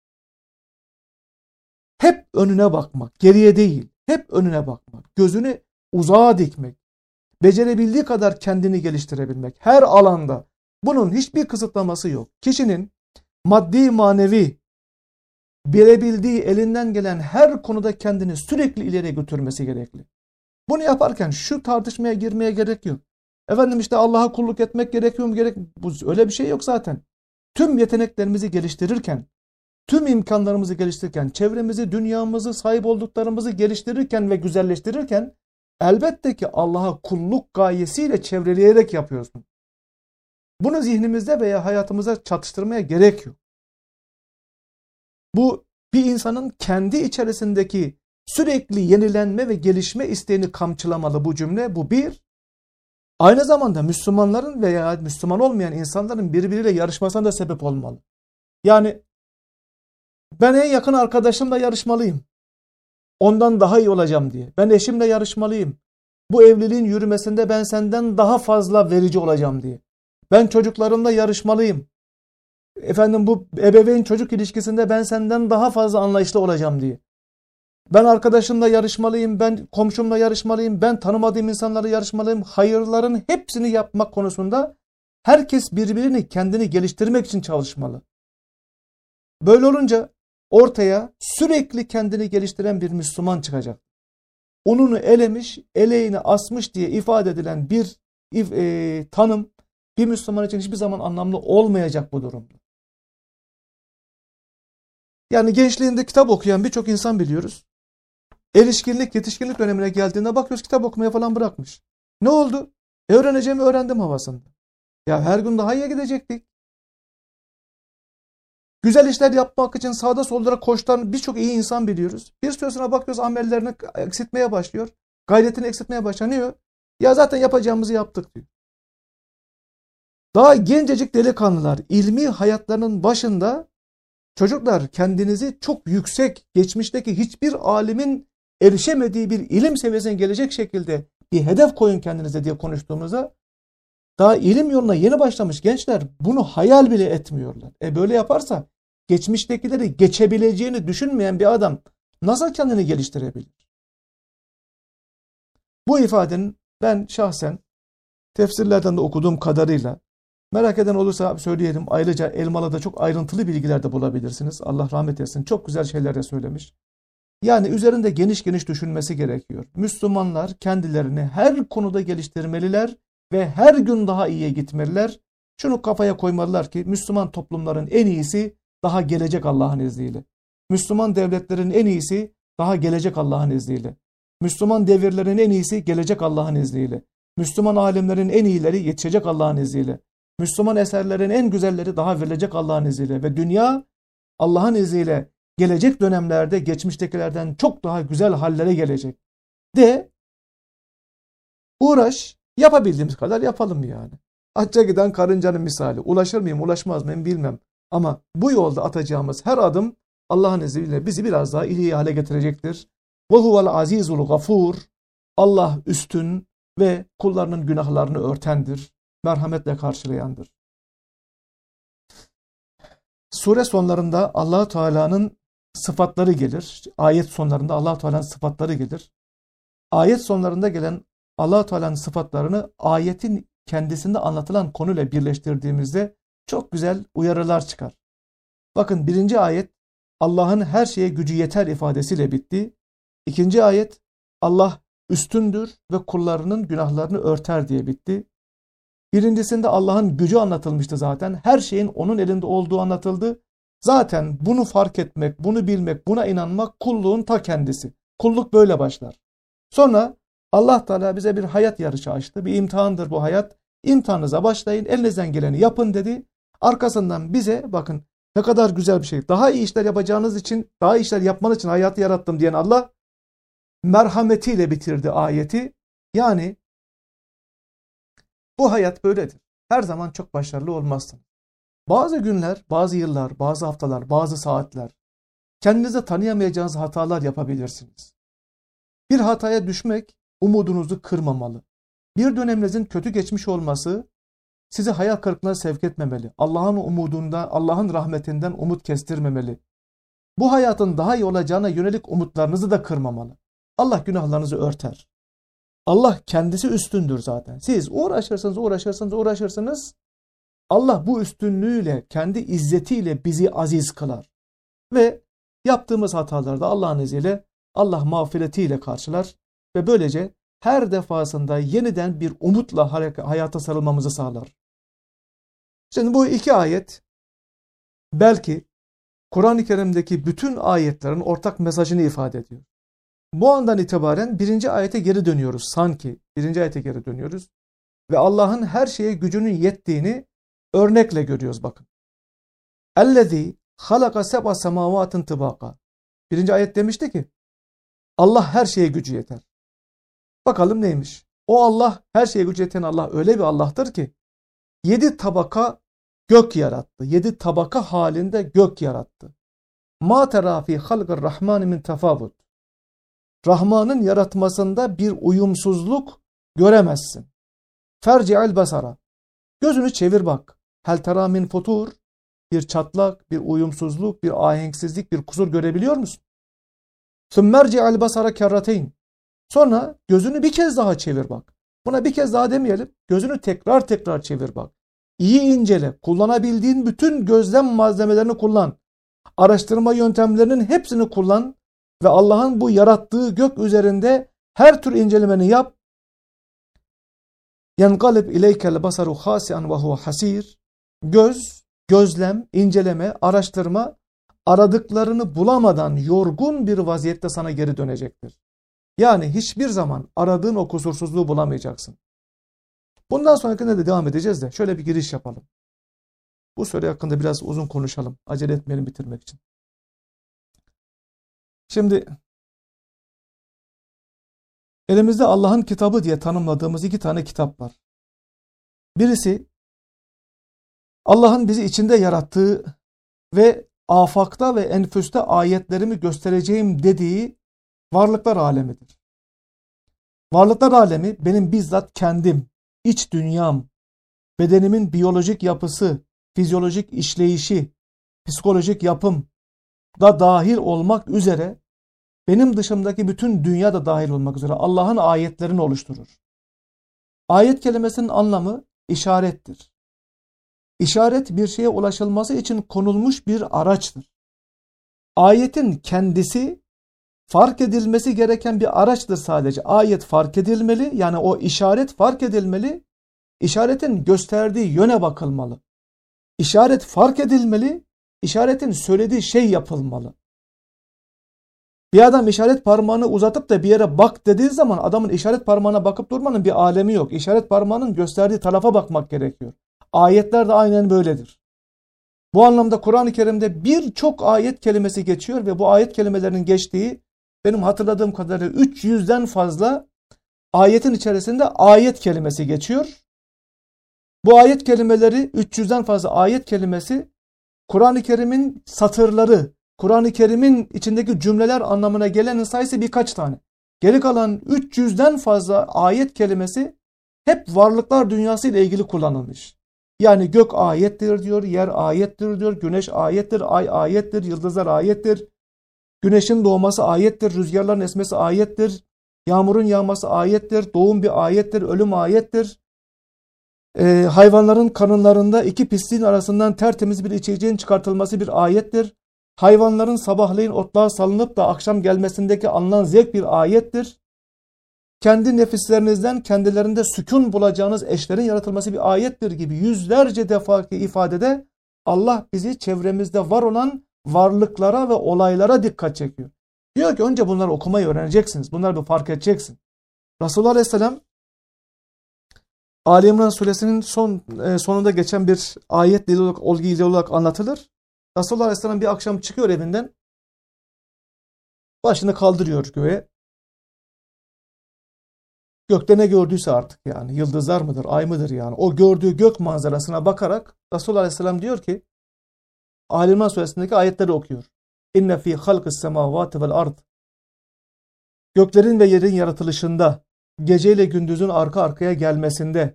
Hep önüne bakmak, geriye değil. Hep önüne bakmak. Gözünü uzağa dikmek. Becerebildiği kadar kendini geliştirebilmek. Her alanda. Bunun hiçbir kısıtlaması yok. Kişinin maddi manevi bilebildiği, elinden gelen her konuda kendini sürekli ileriye götürmesi gerekli. Bunu yaparken şu tartışmaya girmeye gerek yok. Efendim işte Allah'a kulluk etmek gerekiyor mu? Gerek... Bu, öyle bir şey yok zaten. Tüm yeteneklerimizi geliştirirken, tüm imkanlarımızı geliştirirken, çevremizi, dünyamızı, sahip olduklarımızı geliştirirken ve güzelleştirirken elbette ki Allah'a kulluk gayesiyle çevreleyerek yapıyorsun. Bunu zihnimizde veya hayatımıza çatıştırmaya gerek yok. Bu bir insanın kendi içerisindeki sürekli yenilenme ve gelişme isteğini kamçılamalı bu cümle. Bu bir. Aynı zamanda Müslümanların veya Müslüman olmayan insanların birbiriyle yarışmasına da sebep olmalı. Yani ben en yakın arkadaşımla yarışmalıyım. Ondan daha iyi olacağım diye. Ben eşimle yarışmalıyım. Bu evliliğin yürümesinde ben senden daha fazla verici olacağım diye. Ben çocuklarımla yarışmalıyım. Efendim bu ebeveyn çocuk ilişkisinde ben senden daha fazla anlayışlı olacağım diye. Ben arkadaşımla yarışmalıyım, ben komşumla yarışmalıyım, ben tanımadığım insanlarla yarışmalıyım. Hayırların hepsini yapmak konusunda herkes birbirini, kendini geliştirmek için çalışmalı. Böyle olunca ortaya sürekli kendini geliştiren bir Müslüman çıkacak. Ununu elemiş, eleğini asmış diye ifade edilen bir e, tanım bir Müslüman için hiçbir zaman anlamlı olmayacak bu durumda. Yani gençliğinde kitap okuyan birçok insan biliyoruz. Erişkinlik, yetişkinlik dönemine geldiğinde bakıyoruz kitap okumaya falan bırakmış. Ne oldu? E öğreneceğimi öğrendim havasında. Ya her gün daha iyiye gidecektik. Güzel işler yapmak için sağda solda koştan birçok iyi insan biliyoruz. Bir süre sonra bakıyoruz amellerini eksiltmeye başlıyor. Gayretini eksiltmeye başlanıyor. Ya zaten yapacağımızı yaptık diyor. Daha gencecik delikanlılar ilmi hayatlarının başında çocuklar kendinizi çok yüksek, geçmişteki hiçbir alimin erişemediği bir ilim seviyesine gelecek şekilde bir hedef koyun kendinize diye konuştuğumuzda daha ilim yoluna yeni başlamış gençler bunu hayal bile etmiyorlar. E böyle yaparsa geçmiştekileri geçebileceğini düşünmeyen bir adam nasıl kendini geliştirebilir? Bu ifadenin ben şahsen tefsirlerden de okuduğum kadarıyla merak eden olursa söyleyelim. Ayrıca Elmalı'da çok ayrıntılı bilgiler de bulabilirsiniz. Allah rahmet etsin. Çok güzel şeyler de söylemiş. Yani üzerinde geniş geniş düşünmesi gerekiyor. Müslümanlar kendilerini her konuda geliştirmeliler ve her gün daha iyiye gitmeliler. Şunu kafaya koymalılar ki Müslüman toplumların en iyisi daha gelecek Allah'ın izniyle. Müslüman devletlerin en iyisi daha gelecek Allah'ın izniyle. Müslüman devirlerin en iyisi gelecek Allah'ın izniyle. Müslüman alimlerin en iyileri yetişecek Allah'ın izniyle. Müslüman eserlerin en güzelleri daha verilecek Allah'ın izniyle ve dünya Allah'ın izniyle gelecek dönemlerde geçmiştekilerden çok daha güzel hallere gelecek. De uğraş, yapabildiğimiz kadar yapalım yani. Hacca giden karıncanın misali. Ulaşır mıyım, ulaşmaz mıyım bilmem. Ama bu yolda atacağımız her adım Allah'ın izniyle bizi biraz daha iyi hale getirecektir. Ve huvel azizul gafur. Allah üstün ve kullarının günahlarını örtendir. Merhametle karşılayandır. Sure sonlarında Allah Teala'nın sıfatları gelir. Ayet sonlarında Allah Teala'nın sıfatları gelir. Ayet sonlarında gelen Allah Teala'nın sıfatlarını ayetin kendisinde anlatılan konuyla birleştirdiğimizde çok güzel uyarılar çıkar. Bakın birinci ayet Allah'ın her şeye gücü yeter ifadesiyle bitti. İkinci ayet Allah üstündür ve kullarının günahlarını örter diye bitti. Birincisinde Allah'ın gücü anlatılmıştı zaten. Her şeyin onun elinde olduğu anlatıldı. Zaten bunu fark etmek, bunu bilmek, buna inanmak kulluğun ta kendisi. Kulluk böyle başlar. Sonra Allah Teala bize bir hayat yarışı açtı. Bir imtihandır bu hayat. İmtihanınıza başlayın, elinizden geleni yapın dedi. Arkasından bize bakın ne kadar güzel bir şey. Daha iyi işler yapacağınız için, daha iyi işler yapmanız için hayatı yarattım diyen Allah merhametiyle bitirdi ayeti. Yani bu hayat böyledir. Her zaman çok başarılı olmazsın. Bazı günler, bazı yıllar, bazı haftalar, bazı saatler kendinize tanıyamayacağınız hatalar yapabilirsiniz. Bir hataya düşmek umudunuzu kırmamalı. Bir döneminizin kötü geçmiş olması sizi hayal kırıklığına sevk etmemeli. Allah'ın umudundan, Allah'ın rahmetinden umut kestirmemeli. Bu hayatın daha iyi olacağına yönelik umutlarınızı da kırmamalı. Allah günahlarınızı örter. Allah kendisi üstündür zaten. Siz uğraşırsınız, uğraşırsınız, uğraşırsınız. Allah bu üstünlüğüyle, kendi izzetiyle bizi aziz kılar. Ve yaptığımız hatalarda Allah'ın izniyle Allah mağfiretiyle karşılar ve böylece her defasında yeniden bir umutla hayata sarılmamızı sağlar. Şimdi bu iki ayet belki Kur'an-ı Kerim'deki bütün ayetlerin ortak mesajını ifade ediyor. Bu andan itibaren birinci ayete geri dönüyoruz sanki. Birinci ayete geri dönüyoruz. Ve Allah'ın her şeye gücünün yettiğini örnekle görüyoruz bakın. اَلَّذ۪ي خَلَقَ سَبْعَ سَمَاوَاتٍ طِبَاقًا. Birinci ayet demişti ki Allah her şeye gücü yeter. Bakalım neymiş? O Allah, her şeye gücü yeten Allah öyle bir Allah'tır ki yedi tabaka gök yarattı. Yedi tabaka halinde gök yarattı. مَا تَرَى ف۪ي خَلْقِ الرَّحْمَانِ مِنْ تَفَاوُتٍ. Rahman'ın yaratmasında bir uyumsuzluk göremezsin. Ferci'el basara. Gözünü çevir bak. Hel tera min futur. Bir çatlak, bir uyumsuzluk, bir ahenksizlik, bir kusur görebiliyor musun? Sümmerci'el basara kerrateyn. Sonra gözünü bir kez daha çevir bak. Buna bir kez daha demeyelim. Gözünü tekrar tekrar çevir bak. İyi incele. Kullanabildiğin bütün gözlem malzemelerini kullan. Araştırma yöntemlerinin hepsini kullan. Ve Allah'ın bu yarattığı gök üzerinde her tür incelemeni yap. يَنْقَلِبْ اِلَيْكَ الْبَصَرُ خَاسِعًا وَهُوَ حَسِيرٌ. Göz, gözlem, inceleme, araştırma aradıklarını bulamadan yorgun bir vaziyette sana geri dönecektir. Yani hiçbir zaman aradığın o kusursuzluğu bulamayacaksın. Bundan sonrakinde de devam edeceğiz de şöyle bir giriş yapalım. Bu soru hakkında biraz uzun konuşalım. Acele etmeyelim bitirmek için. Şimdi elimizde Allah'ın kitabı diye tanımladığımız iki tane kitap var. Birisi Allah'ın bizi içinde yarattığı ve afakta ve enfüste ayetlerimi göstereceğim dediği varlıklar alemidir. Varlıklar alemi benim bizzat kendim, iç dünyam, bedenimin biyolojik yapısı, fizyolojik işleyişi, psikolojik yapım da dahil olmak üzere benim dışımdaki bütün dünya da dahil olmak üzere Allah'ın ayetlerini oluşturur. Ayet kelimesinin anlamı işarettir. İşaret bir şeye ulaşılması için konulmuş bir araçtır. Ayetin kendisi fark edilmesi gereken bir araçtır sadece. Ayet fark edilmeli, yani o işaret fark edilmeli, işaretin gösterdiği yöne bakılmalı. İşaret fark edilmeli, işaretin söylediği şey yapılmalı. Bir adam işaret parmağını uzatıp da bir yere bak dediği zaman adamın işaret parmağına bakıp durmanın bir alemi yok. İşaret parmağının gösterdiği tarafa bakmak gerekiyor. Ayetler de aynen böyledir. Bu anlamda Kur'an-ı Kerim'de birçok ayet kelimesi geçiyor ve bu ayet kelimelerinin geçtiği benim hatırladığım kadarıyla üç yüzden fazla ayetin içerisinde ayet kelimesi geçiyor. Bu ayet kelimeleri üç yüzden fazla ayet kelimesi Kur'an-ı Kerim'in satırları, Kur'an-ı Kerim'in içindeki cümleler anlamına gelenin sayısı birkaç tane. Geri kalan üç yüzden fazla ayet kelimesi hep varlıklar dünyası ile ilgili kullanılmış. Yani gök ayettir diyor, yer ayettir diyor, güneş ayettir, ay ayettir, yıldızlar ayettir, güneşin doğması ayettir, rüzgarların esmesi ayettir, yağmurun yağması ayettir, doğum bir ayettir, ölüm ayettir. Ee, hayvanların karınlarında iki pisliğin arasından tertemiz bir içeceğin çıkartılması bir ayettir. Hayvanların sabahleyin otluğa salınıp da akşam gelmesindeki alınan zevk bir ayettir. kendi nefislerinizden kendilerinde sükun bulacağınız eşlerin yaratılması bir ayettir gibi yüzlerce defaki ifadede Allah bizi çevremizde var olan varlıklara ve olaylara dikkat çekiyor. Diyor ki önce bunları okumayı öğreneceksiniz. Bunları bir fark edeceksin. Resulullah Aleyhisselam Ali İmran suresinin son e, sonunda geçen bir ayet dili olarak, olgu dili olarak anlatılır. Resulullah Aleyhisselam bir akşam çıkıyor evinden. Başını kaldırıyor göğe. Gökte ne gördüyse artık yani yıldızlar mıdır, ay mıdır yani. O gördüğü gök manzarasına bakarak Resulullah Aleyhisselam diyor ki Ali İmran suresindeki ayetleri okuyor. İnne fî halqis semâvâti vel ard. Göklerin ve yerin yaratılışında, geceyle gündüzün arka arkaya gelmesinde,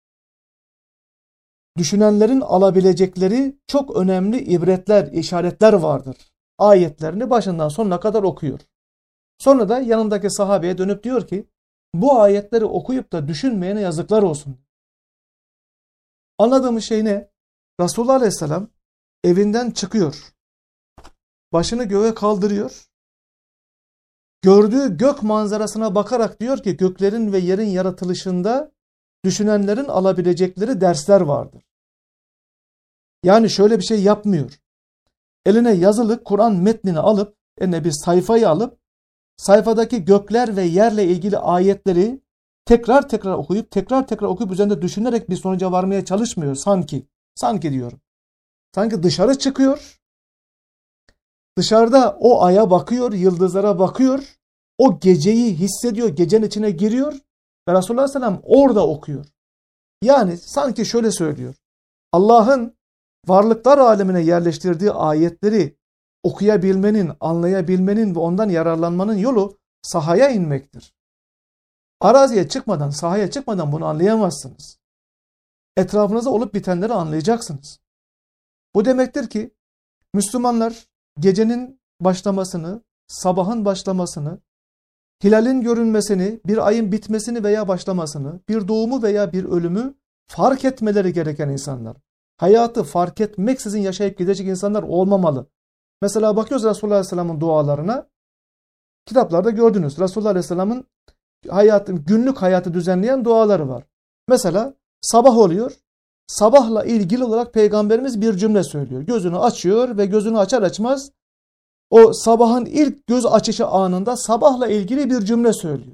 düşünenlerin alabilecekleri çok önemli ibretler, işaretler vardır. Ayetlerini başından sonuna kadar okuyor. Sonra da yanındaki sahabeye dönüp diyor ki, bu ayetleri okuyup da düşünmeyene yazıklar olsun. Anladığımız şey ne? Resulullah Aleyhisselam evinden çıkıyor. Başını göğe kaldırıyor. Gördüğü gök manzarasına bakarak diyor ki göklerin ve yerin yaratılışında düşünenlerin alabilecekleri dersler vardır. Yani şöyle bir şey yapmıyor. Eline yazılı Kur'an metnini alıp, eline bir sayfayı alıp, sayfadaki gökler ve yerle ilgili ayetleri tekrar tekrar okuyup, tekrar tekrar okuyup üzerinde düşünerek bir sonuca varmaya çalışmıyor sanki. Sanki diyorum. Sanki dışarı çıkıyor. Dışarıda o aya bakıyor, yıldızlara bakıyor. O geceyi hissediyor, gecenin içine giriyor. Ve Resulullah Aleyhisselam orada okuyor. Yani sanki şöyle söylüyor. Allah'ın varlıklar alemine yerleştirdiği ayetleri okuyabilmenin, anlayabilmenin ve ondan yararlanmanın yolu sahaya inmektir. Araziye çıkmadan, sahaya çıkmadan bunu anlayamazsınız. Etrafınızda olup bitenleri anlayacaksınız. Bu demektir ki Müslümanlar gecenin başlamasını, sabahın başlamasını, hilalin görünmesini, bir ayın bitmesini veya başlamasını, bir doğumu veya bir ölümü fark etmeleri gereken insanlar. Hayatı fark etmeksizin yaşayıp gidecek insanlar olmamalı. Mesela bakıyoruz Resulullah Aleyhisselam'ın dualarına. Kitaplarda gördünüz. Resulullah Aleyhisselam'ın hayatın, günlük hayatı düzenleyen duaları var. Mesela sabah oluyor. Sabahla ilgili olarak Peygamberimiz bir cümle söylüyor. Gözünü açıyor ve gözünü açar açmaz o sabahın ilk göz açışı anında sabahla ilgili bir cümle söylüyor.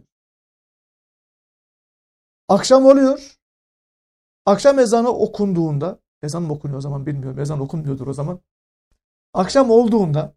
Akşam oluyor. Akşam ezanı okunduğunda, ezan mı okunuyor o zaman bilmiyorum, ezan okunmuyordur o zaman. Akşam olduğunda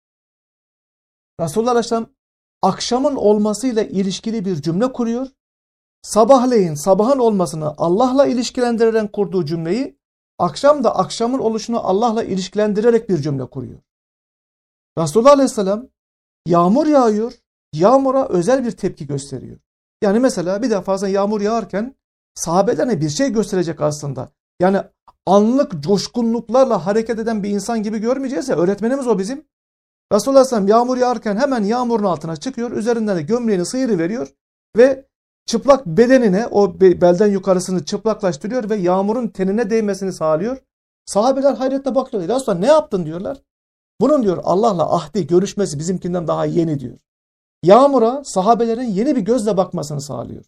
Resulullah Aleyhisselam akşamın olmasıyla ilişkili bir cümle kuruyor. Sabahleyin sabahın olmasını Allah'la ilişkilendirerek kurduğu cümleyi akşam da akşamın oluşunu Allah'la ilişkilendirerek bir cümle kuruyor. Resulullah Aleyhisselam yağmur yağıyor, yağmura özel bir tepki gösteriyor. Yani mesela bir defa yağmur yağarken sahabelerine bir şey gösterecek aslında. Yani anlık coşkunluklarla hareket eden bir insan gibi görmeyeceğiz ya, öğretmenimiz o bizim. Resulullah Aleyhisselam yağmur yağarken hemen yağmurun altına çıkıyor, üzerinden de gömleğini sıyırıveriyor ve çıplak bedenine, o belden yukarısını çıplaklaştırıyor ve yağmurun tenine değmesini sağlıyor. Sahabeler hayretle bakıyorlar. Resulullah ne yaptın diyorlar. Bunun diyor Allah'la ahdi, görüşmesi bizimkinden daha yeni diyor. Yağmura sahabelerin yeni bir gözle bakmasını sağlıyor.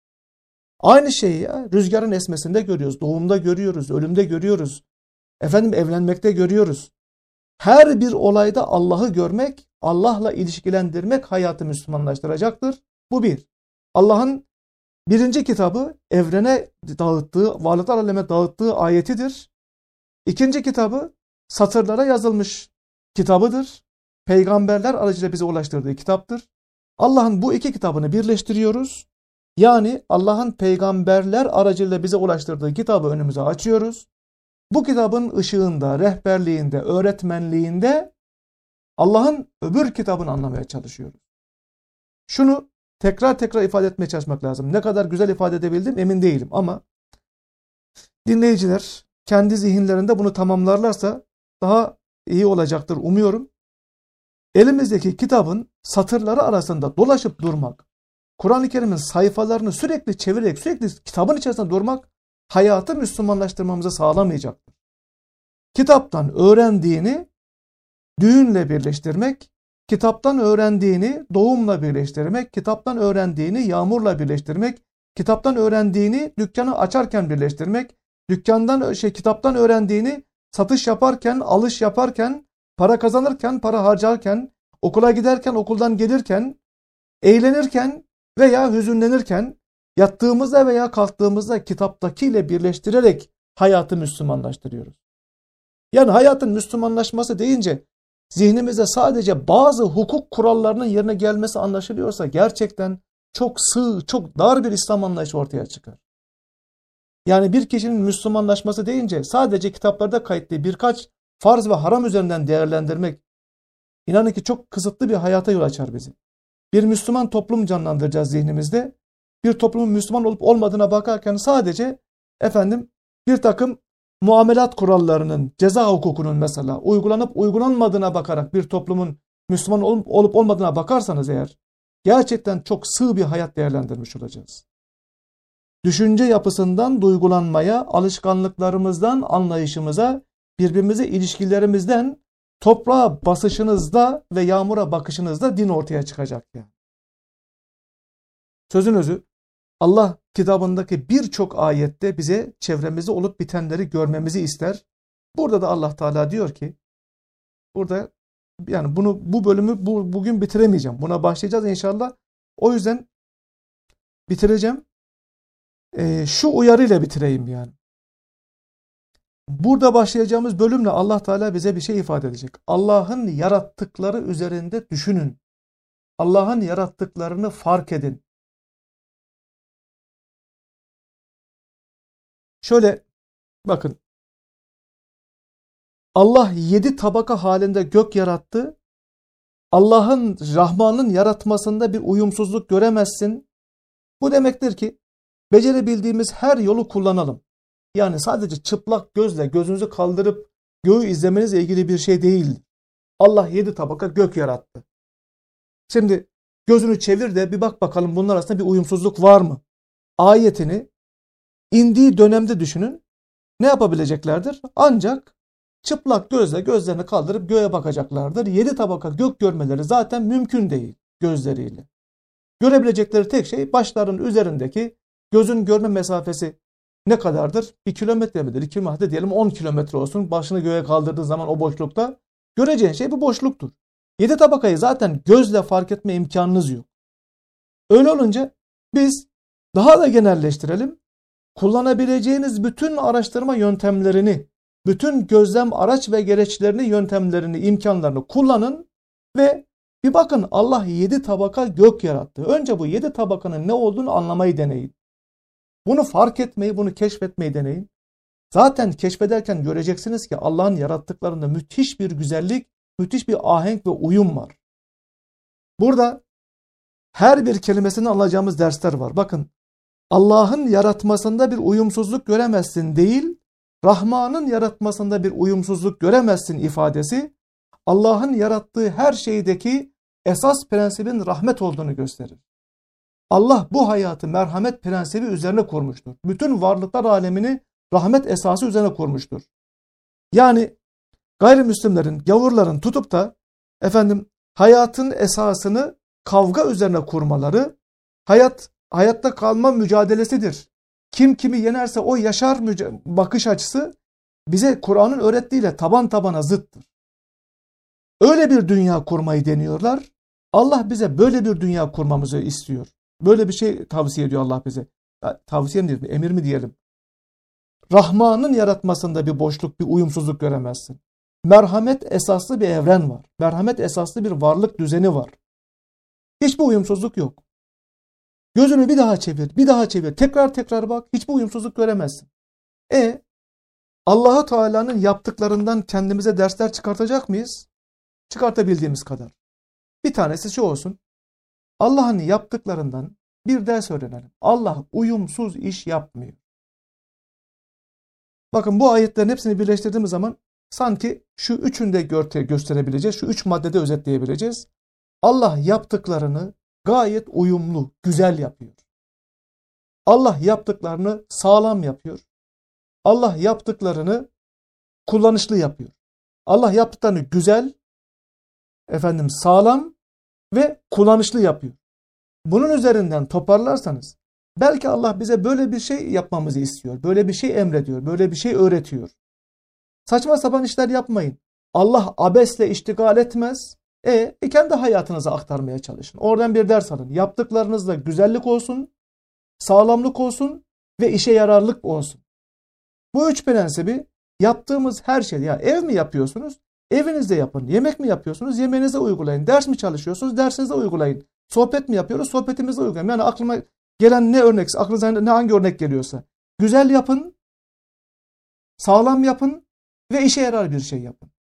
Aynı şeyi ya, rüzgarın esmesinde görüyoruz, doğumda görüyoruz, ölümde görüyoruz. Efendim evlenmekte görüyoruz. Her bir olayda Allah'ı görmek, Allah'la ilişkilendirmek hayatı Müslümanlaştıracaktır. Bu bir. Allah'ın birinci kitabı evrene dağıttığı, varlıklar aleme dağıttığı ayetidir. İkinci kitabı satırlara yazılmış kitabıdır. Peygamberler aracılığıyla bize ulaştırdığı kitaptır. Allah'ın bu iki kitabını birleştiriyoruz. Yani Allah'ın peygamberler aracılığıyla bize ulaştırdığı kitabı önümüze açıyoruz. Bu kitabın ışığında, rehberliğinde, öğretmenliğinde Allah'ın öbür kitabını anlamaya çalışıyoruz. Şunu tekrar tekrar ifade etmeye çalışmak lazım. Ne kadar güzel ifade edebildim emin değilim ama dinleyiciler kendi zihinlerinde bunu tamamlarlarsa daha iyi olacaktır umuyorum. Elimizdeki kitabın satırları arasında dolaşıp durmak, Kur'an-ı Kerim'in sayfalarını sürekli çevirerek, sürekli kitabın içerisinde durmak hayatı Müslümanlaştırmamızı sağlamayacaktır. Kitaptan öğrendiğini düğünle birleştirmek, kitaptan öğrendiğini doğumla birleştirmek, kitaptan öğrendiğini yağmurla birleştirmek, kitaptan öğrendiğini dükkanı açarken birleştirmek, dükkandan şey kitaptan öğrendiğini satış yaparken, alış yaparken, para kazanırken, para harcarken, okula giderken, okuldan gelirken, eğlenirken veya hüzünlenirken, yattığımızda veya kalktığımızda kitaptakiyle birleştirerek hayatı Müslümanlaştırıyoruz. Yani hayatın Müslümanlaşması deyince zihnimizde sadece bazı hukuk kurallarının yerine gelmesi anlaşılıyorsa gerçekten çok sığ, çok dar bir İslam anlayışı ortaya çıkar. Yani bir kişinin Müslümanlaşması deyince sadece kitaplarda kayıtlı birkaç farz ve haram üzerinden değerlendirmek, inanın ki çok kısıtlı bir hayata yol açar bizi. Bir Müslüman toplum canlandıracağız zihnimizde. Bir toplumun Müslüman olup olmadığına bakarken sadece efendim bir takım muamelat kurallarının, ceza hukukunun mesela uygulanıp uygulanmadığına bakarak bir toplumun Müslüman olup, olup olmadığına bakarsanız eğer gerçekten çok sığ bir hayat değerlendirmiş olacağız. Düşünce yapısından duygulanmaya, alışkanlıklarımızdan anlayışımıza, birbirimize ilişkilerimizden toprağa basışınızda ve yağmura bakışınızda din ortaya çıkacak yani. Sözün özü, Allah kitabındaki birçok ayette bize çevremizde olup bitenleri görmemizi ister. Burada da Allah Teala diyor ki, burada yani bunu bu bölümü bu, bugün bitiremeyeceğim. Buna başlayacağız inşallah. O yüzden bitireceğim. Ee, şu uyarıyla bitireyim yani. Burada başlayacağımız bölümle Allah Teala bize bir şey ifade edecek. Allah'ın yarattıkları üzerinde düşünün. Allah'ın yarattıklarını fark edin. Şöyle bakın. Allah yedi tabaka halinde gök yarattı. Allah'ın, Rahman'ın yaratmasında bir uyumsuzluk göremezsin. Bu demektir ki becerebildiğimiz her yolu kullanalım. Yani sadece çıplak gözle gözünüzü kaldırıp göğü izlemenizle ilgili bir şey değil. Allah yedi tabaka gök yarattı. Şimdi gözünü çevir de bir bak bakalım bunlar arasında bir uyumsuzluk var mı? Ayetini indiği dönemde düşünün. Ne yapabileceklerdir? Ancak çıplak gözle gözlerini kaldırıp göğe bakacaklardır. Yedi tabaka gök görmeleri zaten mümkün değil gözleriyle. Görebilecekleri tek şey başlarının üzerindeki gözün görme mesafesi ne kadardır? Bir kilometre midir? İki kilometre diyelim on kilometre olsun. Başını göğe kaldırdığı zaman o boşlukta göreceğin şey bu boşluktur. Yedi tabakayı zaten gözle fark etme imkanınız yok. Öyle olunca biz daha da genelleştirelim. Kullanabileceğiniz bütün araştırma yöntemlerini, bütün gözlem araç ve gereçlerini, yöntemlerini, imkanlarını kullanın ve bir bakın Allah yedi tabaka gök yarattı. Önce bu yedi tabakanın ne olduğunu anlamayı deneyin. Bunu fark etmeyi, bunu keşfetmeyi deneyin. Zaten keşfederken göreceksiniz ki Allah'ın yarattıklarında müthiş bir güzellik, müthiş bir ahenk ve uyum var. Burada her bir kelimesini alacağımız dersler var. Bakın Allah'ın yaratmasında bir uyumsuzluk göremezsin değil, Rahman'ın yaratmasında bir uyumsuzluk göremezsin ifadesi Allah'ın yarattığı her şeydeki esas prensibin rahmet olduğunu gösterir. Allah bu hayatı merhamet prensibi üzerine kurmuştur. Bütün varlıklar alemini rahmet esası üzerine kurmuştur. Yani gayrimüslimlerin, gavurların tutup da efendim hayatın esasını kavga üzerine kurmaları, hayat hayatta kalma mücadelesidir. Kim kimi yenerse o yaşar bakış açısı bize Kur'an'ın öğrettiğiyle taban tabana zıttır. Öyle bir dünya kurmayı deniyorlar. Allah bize böyle bir dünya kurmamızı istiyor. Böyle bir şey tavsiye ediyor Allah bize. Tavsiye mi diyelim, emir mi diyelim? Rahman'ın yaratmasında bir boşluk, bir uyumsuzluk göremezsin. Merhamet esaslı bir evren var. Merhamet esaslı bir varlık düzeni var. Hiçbir uyumsuzluk yok. Gözünü bir daha çevir, bir daha çevir. Tekrar tekrar bak. Hiçbir uyumsuzluk göremezsin. E Allah-u Teala'nın yaptıklarından kendimize dersler çıkartacak mıyız? Çıkartabildiğimiz kadar. Bir tanesi şu olsun. Allah'ın yaptıklarından bir ders öğrenelim. Allah uyumsuz iş yapmıyor. Bakın bu ayetlerin hepsini birleştirdiğimiz zaman sanki şu üçünü de gösterebileceğiz. Şu üç maddede özetleyebileceğiz. Allah yaptıklarını gayet uyumlu, güzel yapıyor. Allah yaptıklarını sağlam yapıyor. Allah yaptıklarını kullanışlı yapıyor. Allah yaptıklarını güzel, efendim sağlam ve kullanışlı yapıyor. Bunun üzerinden toparlarsanız belki Allah bize böyle bir şey yapmamızı istiyor. Böyle bir şey emrediyor. Böyle bir şey öğretiyor. Saçma sapan işler yapmayın. Allah abesle iştigal etmez. E, e kendi hayatınıza aktarmaya çalışın. Oradan bir ders alın. Yaptıklarınızda güzellik olsun, sağlamlık olsun ve işe yararlık olsun. Bu üç prensibi yaptığımız her şey, ya ev mi yapıyorsunuz? Evinizde yapın. Yemek mi yapıyorsunuz? Yemeğinizde uygulayın. Ders mi çalışıyorsunuz? Dersinizde uygulayın. Sohbet mi yapıyoruz? Sohbetimizde uygulayın. Yani aklıma gelen ne örnek, aklınıza ne hangi örnek geliyorsa. Güzel yapın, sağlam yapın ve işe yarar bir şey yapın.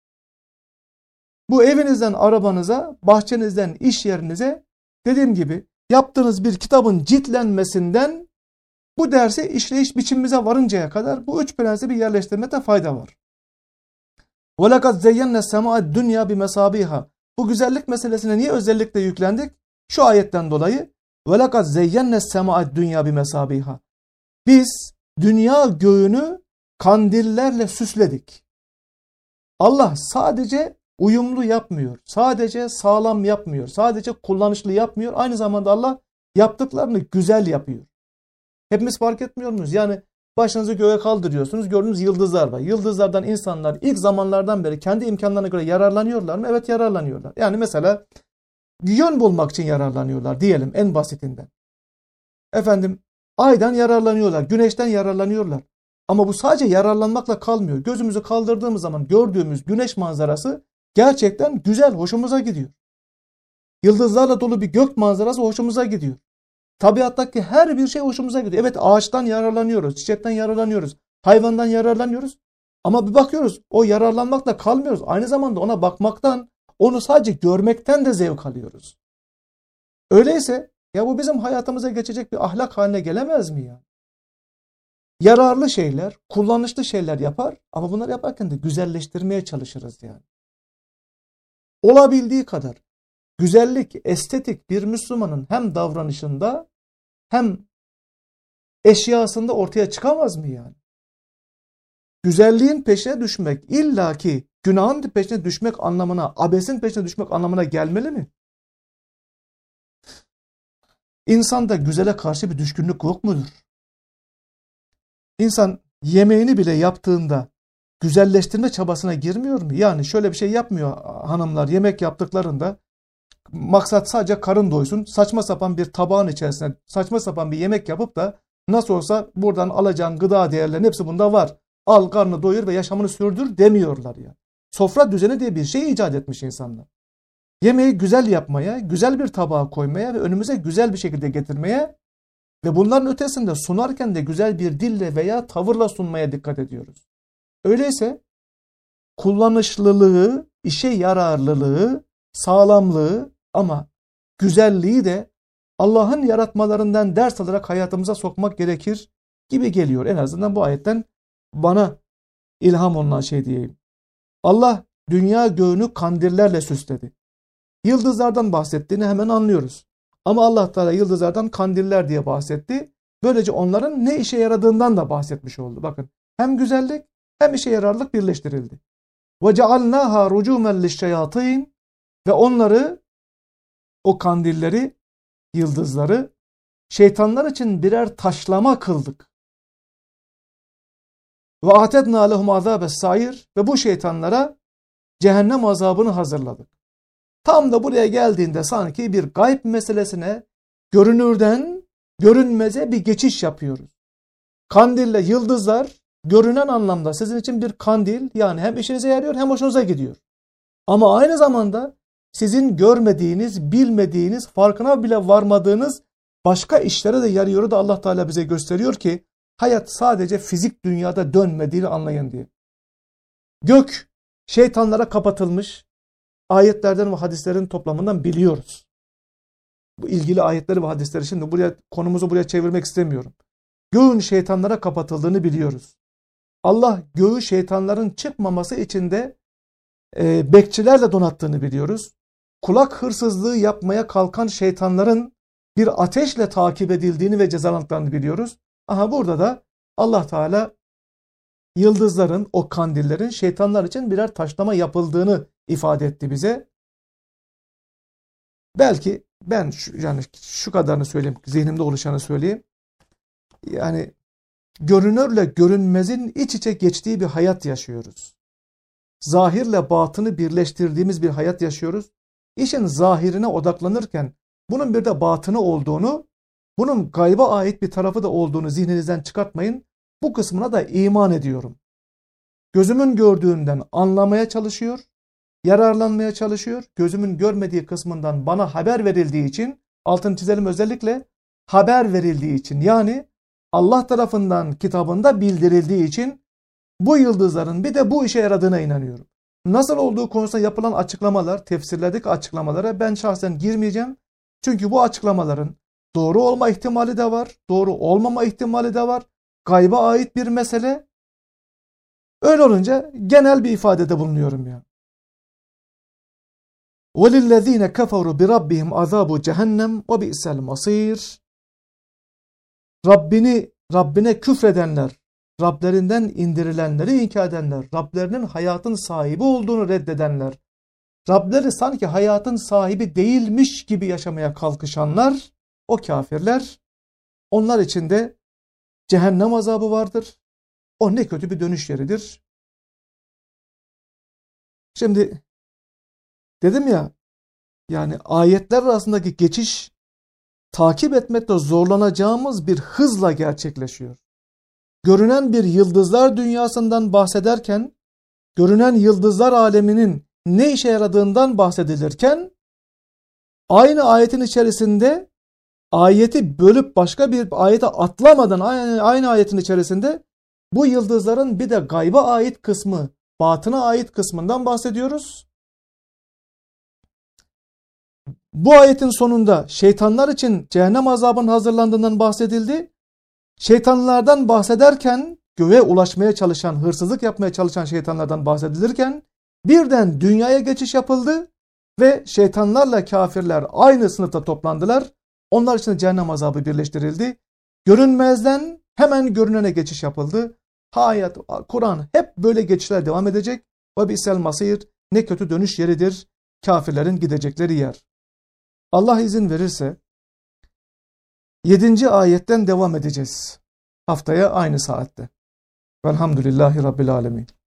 Bu evinizden arabanıza, bahçenizden iş yerinize, dediğim gibi yaptığınız bir kitabın ciltlenmesinden bu dersi işleyiş biçimimize varıncaya kadar bu üç prensibi yerleştirmede fayda var. وَلَقَدْ زَيَّنَّ السَّمَاءَ الدُّنْيَا بِمَسَابِيهَا. Bu güzellik meselesine niye özellikle yüklendik? Şu ayetten dolayı. وَلَقَدْ زَيَّنَّ السَّمَاءَ الدُّنْيَا بِمَسَابِيهَا. Biz dünya göğünü kandillerle süsledik. Allah sadece uyumlu yapmıyor. Sadece sağlam yapmıyor. Sadece kullanışlı yapmıyor. Aynı zamanda Allah yaptıklarını güzel yapıyor. Hepimiz fark etmiyor muyuz? Yani başınızı göğe kaldırıyorsunuz. Gördüğünüz yıldızlar var. Yıldızlardan insanlar ilk zamanlardan beri kendi imkanlarına göre yararlanıyorlar mı? Evet, yararlanıyorlar. Yani mesela yön bulmak için yararlanıyorlar diyelim en basitinden. Efendim aydan yararlanıyorlar. Güneşten yararlanıyorlar. Ama bu sadece yararlanmakla kalmıyor. Gözümüzü kaldırdığımız zaman gördüğümüz güneş manzarası gerçekten güzel, hoşumuza gidiyor. Yıldızlarla dolu bir gök manzarası hoşumuza gidiyor. Tabiattaki her bir şey hoşumuza gidiyor. Evet, ağaçtan yararlanıyoruz, çiçekten yararlanıyoruz, hayvandan yararlanıyoruz. Ama bir bakıyoruz, o yararlanmakla kalmıyoruz. Aynı zamanda ona bakmaktan, onu sadece görmekten de zevk alıyoruz. Öyleyse ya bu bizim hayatımıza geçecek bir ahlak haline gelemez mi ya? Yararlı şeyler, kullanışlı şeyler yapar ama bunları yaparken de güzelleştirmeye çalışırız yani. Olabildiği kadar güzellik, estetik bir Müslümanın hem davranışında hem eşyasında ortaya çıkamaz mı yani? Güzelliğin peşine düşmek illaki günahın peşine düşmek anlamına, abesin peşine düşmek anlamına gelmeli mi? İnsanda güzele karşı bir düşkünlük yok mudur? İnsan yemeğini bile yaptığında güzelleştirme çabasına girmiyor mu? Yani şöyle bir şey yapmıyor hanımlar, yemek yaptıklarında maksat sadece karın doysun, saçma sapan bir tabağın içerisine saçma sapan bir yemek yapıp da nasıl olsa buradan alacağın gıda değerlerinin hepsi bunda var. Al, karnını doyur ve yaşamını sürdür demiyorlar ya. Sofra düzeni diye bir şey icat etmiş insanlar. Yemeği güzel yapmaya, güzel bir tabağa koymaya ve önümüze güzel bir şekilde getirmeye ve bunların ötesinde sunarken de güzel bir dille veya tavırla sunmaya dikkat ediyoruz. Öyleyse kullanışlılığı, işe yararlılığı, sağlamlığı ama güzelliği de Allah'ın yaratmalarından ders alarak hayatımıza sokmak gerekir gibi geliyor. En azından bu ayetten bana ilham olunan şey diyeyim. Allah dünya göğünü kandillerle süsledi. Yıldızlardan bahsettiğini hemen anlıyoruz. Ama Allah Teala yıldızlardan kandiller diye bahsetti. Böylece onların ne işe yaradığından da bahsetmiş oldu. Bakın, hem güzellik hem işe yararlık birleştirildi. وَجَعَلْنَاهَا رُجُومًا لِلشَّيَاطِينَ. Ve onları, o kandilleri, yıldızları şeytanlar için birer taşlama kıldık. وَاَعْتَدْنَا لَهُمْ عَذَابَ السَّعِيرِ. Ve bu şeytanlara cehennem azabını hazırladık. Tam da buraya geldiğinde sanki bir gayb meselesine, görünürden görünmeze bir geçiş yapıyoruz. Kandille yıldızlar görünen anlamda sizin için bir kandil, yani hem işinize yarıyor hem hoşunuza gidiyor. Ama aynı zamanda sizin görmediğiniz, bilmediğiniz, farkına bile varmadığınız başka işlere de yarıyor da Allah Teala bize gösteriyor ki hayat sadece fizik dünyada dönmediğini anlayın diye. Gök şeytanlara kapatılmış, ayetlerden ve hadislerin toplamından biliyoruz. Bu ilgili ayetleri ve hadisleri şimdi buraya, konumuzu buraya çevirmek istemiyorum. Göğün şeytanlara kapatıldığını biliyoruz. Allah göğü şeytanların çıkmaması için de e, bekçilerle donattığını biliyoruz. Kulak hırsızlığı yapmaya kalkan şeytanların bir ateşle takip edildiğini ve cezalandırıldığını biliyoruz. Aha burada da Allah Teala yıldızların, o kandillerin şeytanlar için birer taşlama yapıldığını ifade etti bize. Belki ben şu, yani şu kadarını söyleyeyim, zihnimde oluşanı söyleyeyim. Yani görünürle görünmezin iç içe geçtiği bir hayat yaşıyoruz. Zahirle batını birleştirdiğimiz bir hayat yaşıyoruz. İşin zahirine odaklanırken bunun bir de batını olduğunu, bunun gayba ait bir tarafı da olduğunu zihninizden çıkartmayın. Bu kısmına da iman ediyorum. Gözümün gördüğünden anlamaya çalışıyor, yararlanmaya çalışıyor. Gözümün görmediği kısmından bana haber verildiği için, altını çizelim özellikle, haber verildiği için, yani Allah tarafından kitabında bildirildiği için bu yıldızların bir de bu işe yaradığına inanıyorum. Nasıl olduğu konusunda yapılan açıklamalar, tefsirlerdeki açıklamalara ben şahsen girmeyeceğim. Çünkü bu açıklamaların doğru olma ihtimali de var, doğru olmama ihtimali de var. Gayba ait bir mesele. Öyle olunca genel bir ifadede bulunuyorum ya. وَلِلَّذ۪ينَ كَفَرُوا بِرَبِّهِمْ عَذَابُ cehennem وَبِئْسَ الْمَصِيرُ. Rabbini, Rabbine küfredenler, Rablerinden indirilenleri inkar edenler, Rablerinin hayatın sahibi olduğunu reddedenler, Rableri sanki hayatın sahibi değilmiş gibi yaşamaya kalkışanlar, o kafirler, onlar için de cehennem azabı vardır. O ne kötü bir dönüş yeridir. Şimdi dedim ya, yani ayetler arasındaki geçiş takip etmekte zorlanacağımız bir hızla gerçekleşiyor. Görünen bir yıldızlar dünyasından bahsederken, görünen yıldızlar aleminin ne işe yaradığından bahsedilirken, aynı ayetin içerisinde ayeti bölüp başka bir ayete atlamadan aynı, aynı ayetin içerisinde bu yıldızların bir de gayba ait kısmı, batına ait kısmından bahsediyoruz. Bu ayetin sonunda şeytanlar için cehennem azabının hazırlandığından bahsedildi. Şeytanlardan bahsederken, göğe ulaşmaya çalışan, hırsızlık yapmaya çalışan şeytanlardan bahsedilirken birden dünyaya geçiş yapıldı ve şeytanlarla kafirler aynı sınıfta toplandılar. Onlar için cehennem azabı birleştirildi. Görünmezden hemen görünene geçiş yapıldı. Hayat, Kur'an hep böyle geçişler devam edecek. Ve bi'sel masir, ne kötü dönüş yeridir kafirlerin gidecekleri yer. Allah izin verirse yedinci ayetten devam edeceğiz. Haftaya aynı saatte. Velhamdülillahi Rabbil Alemin.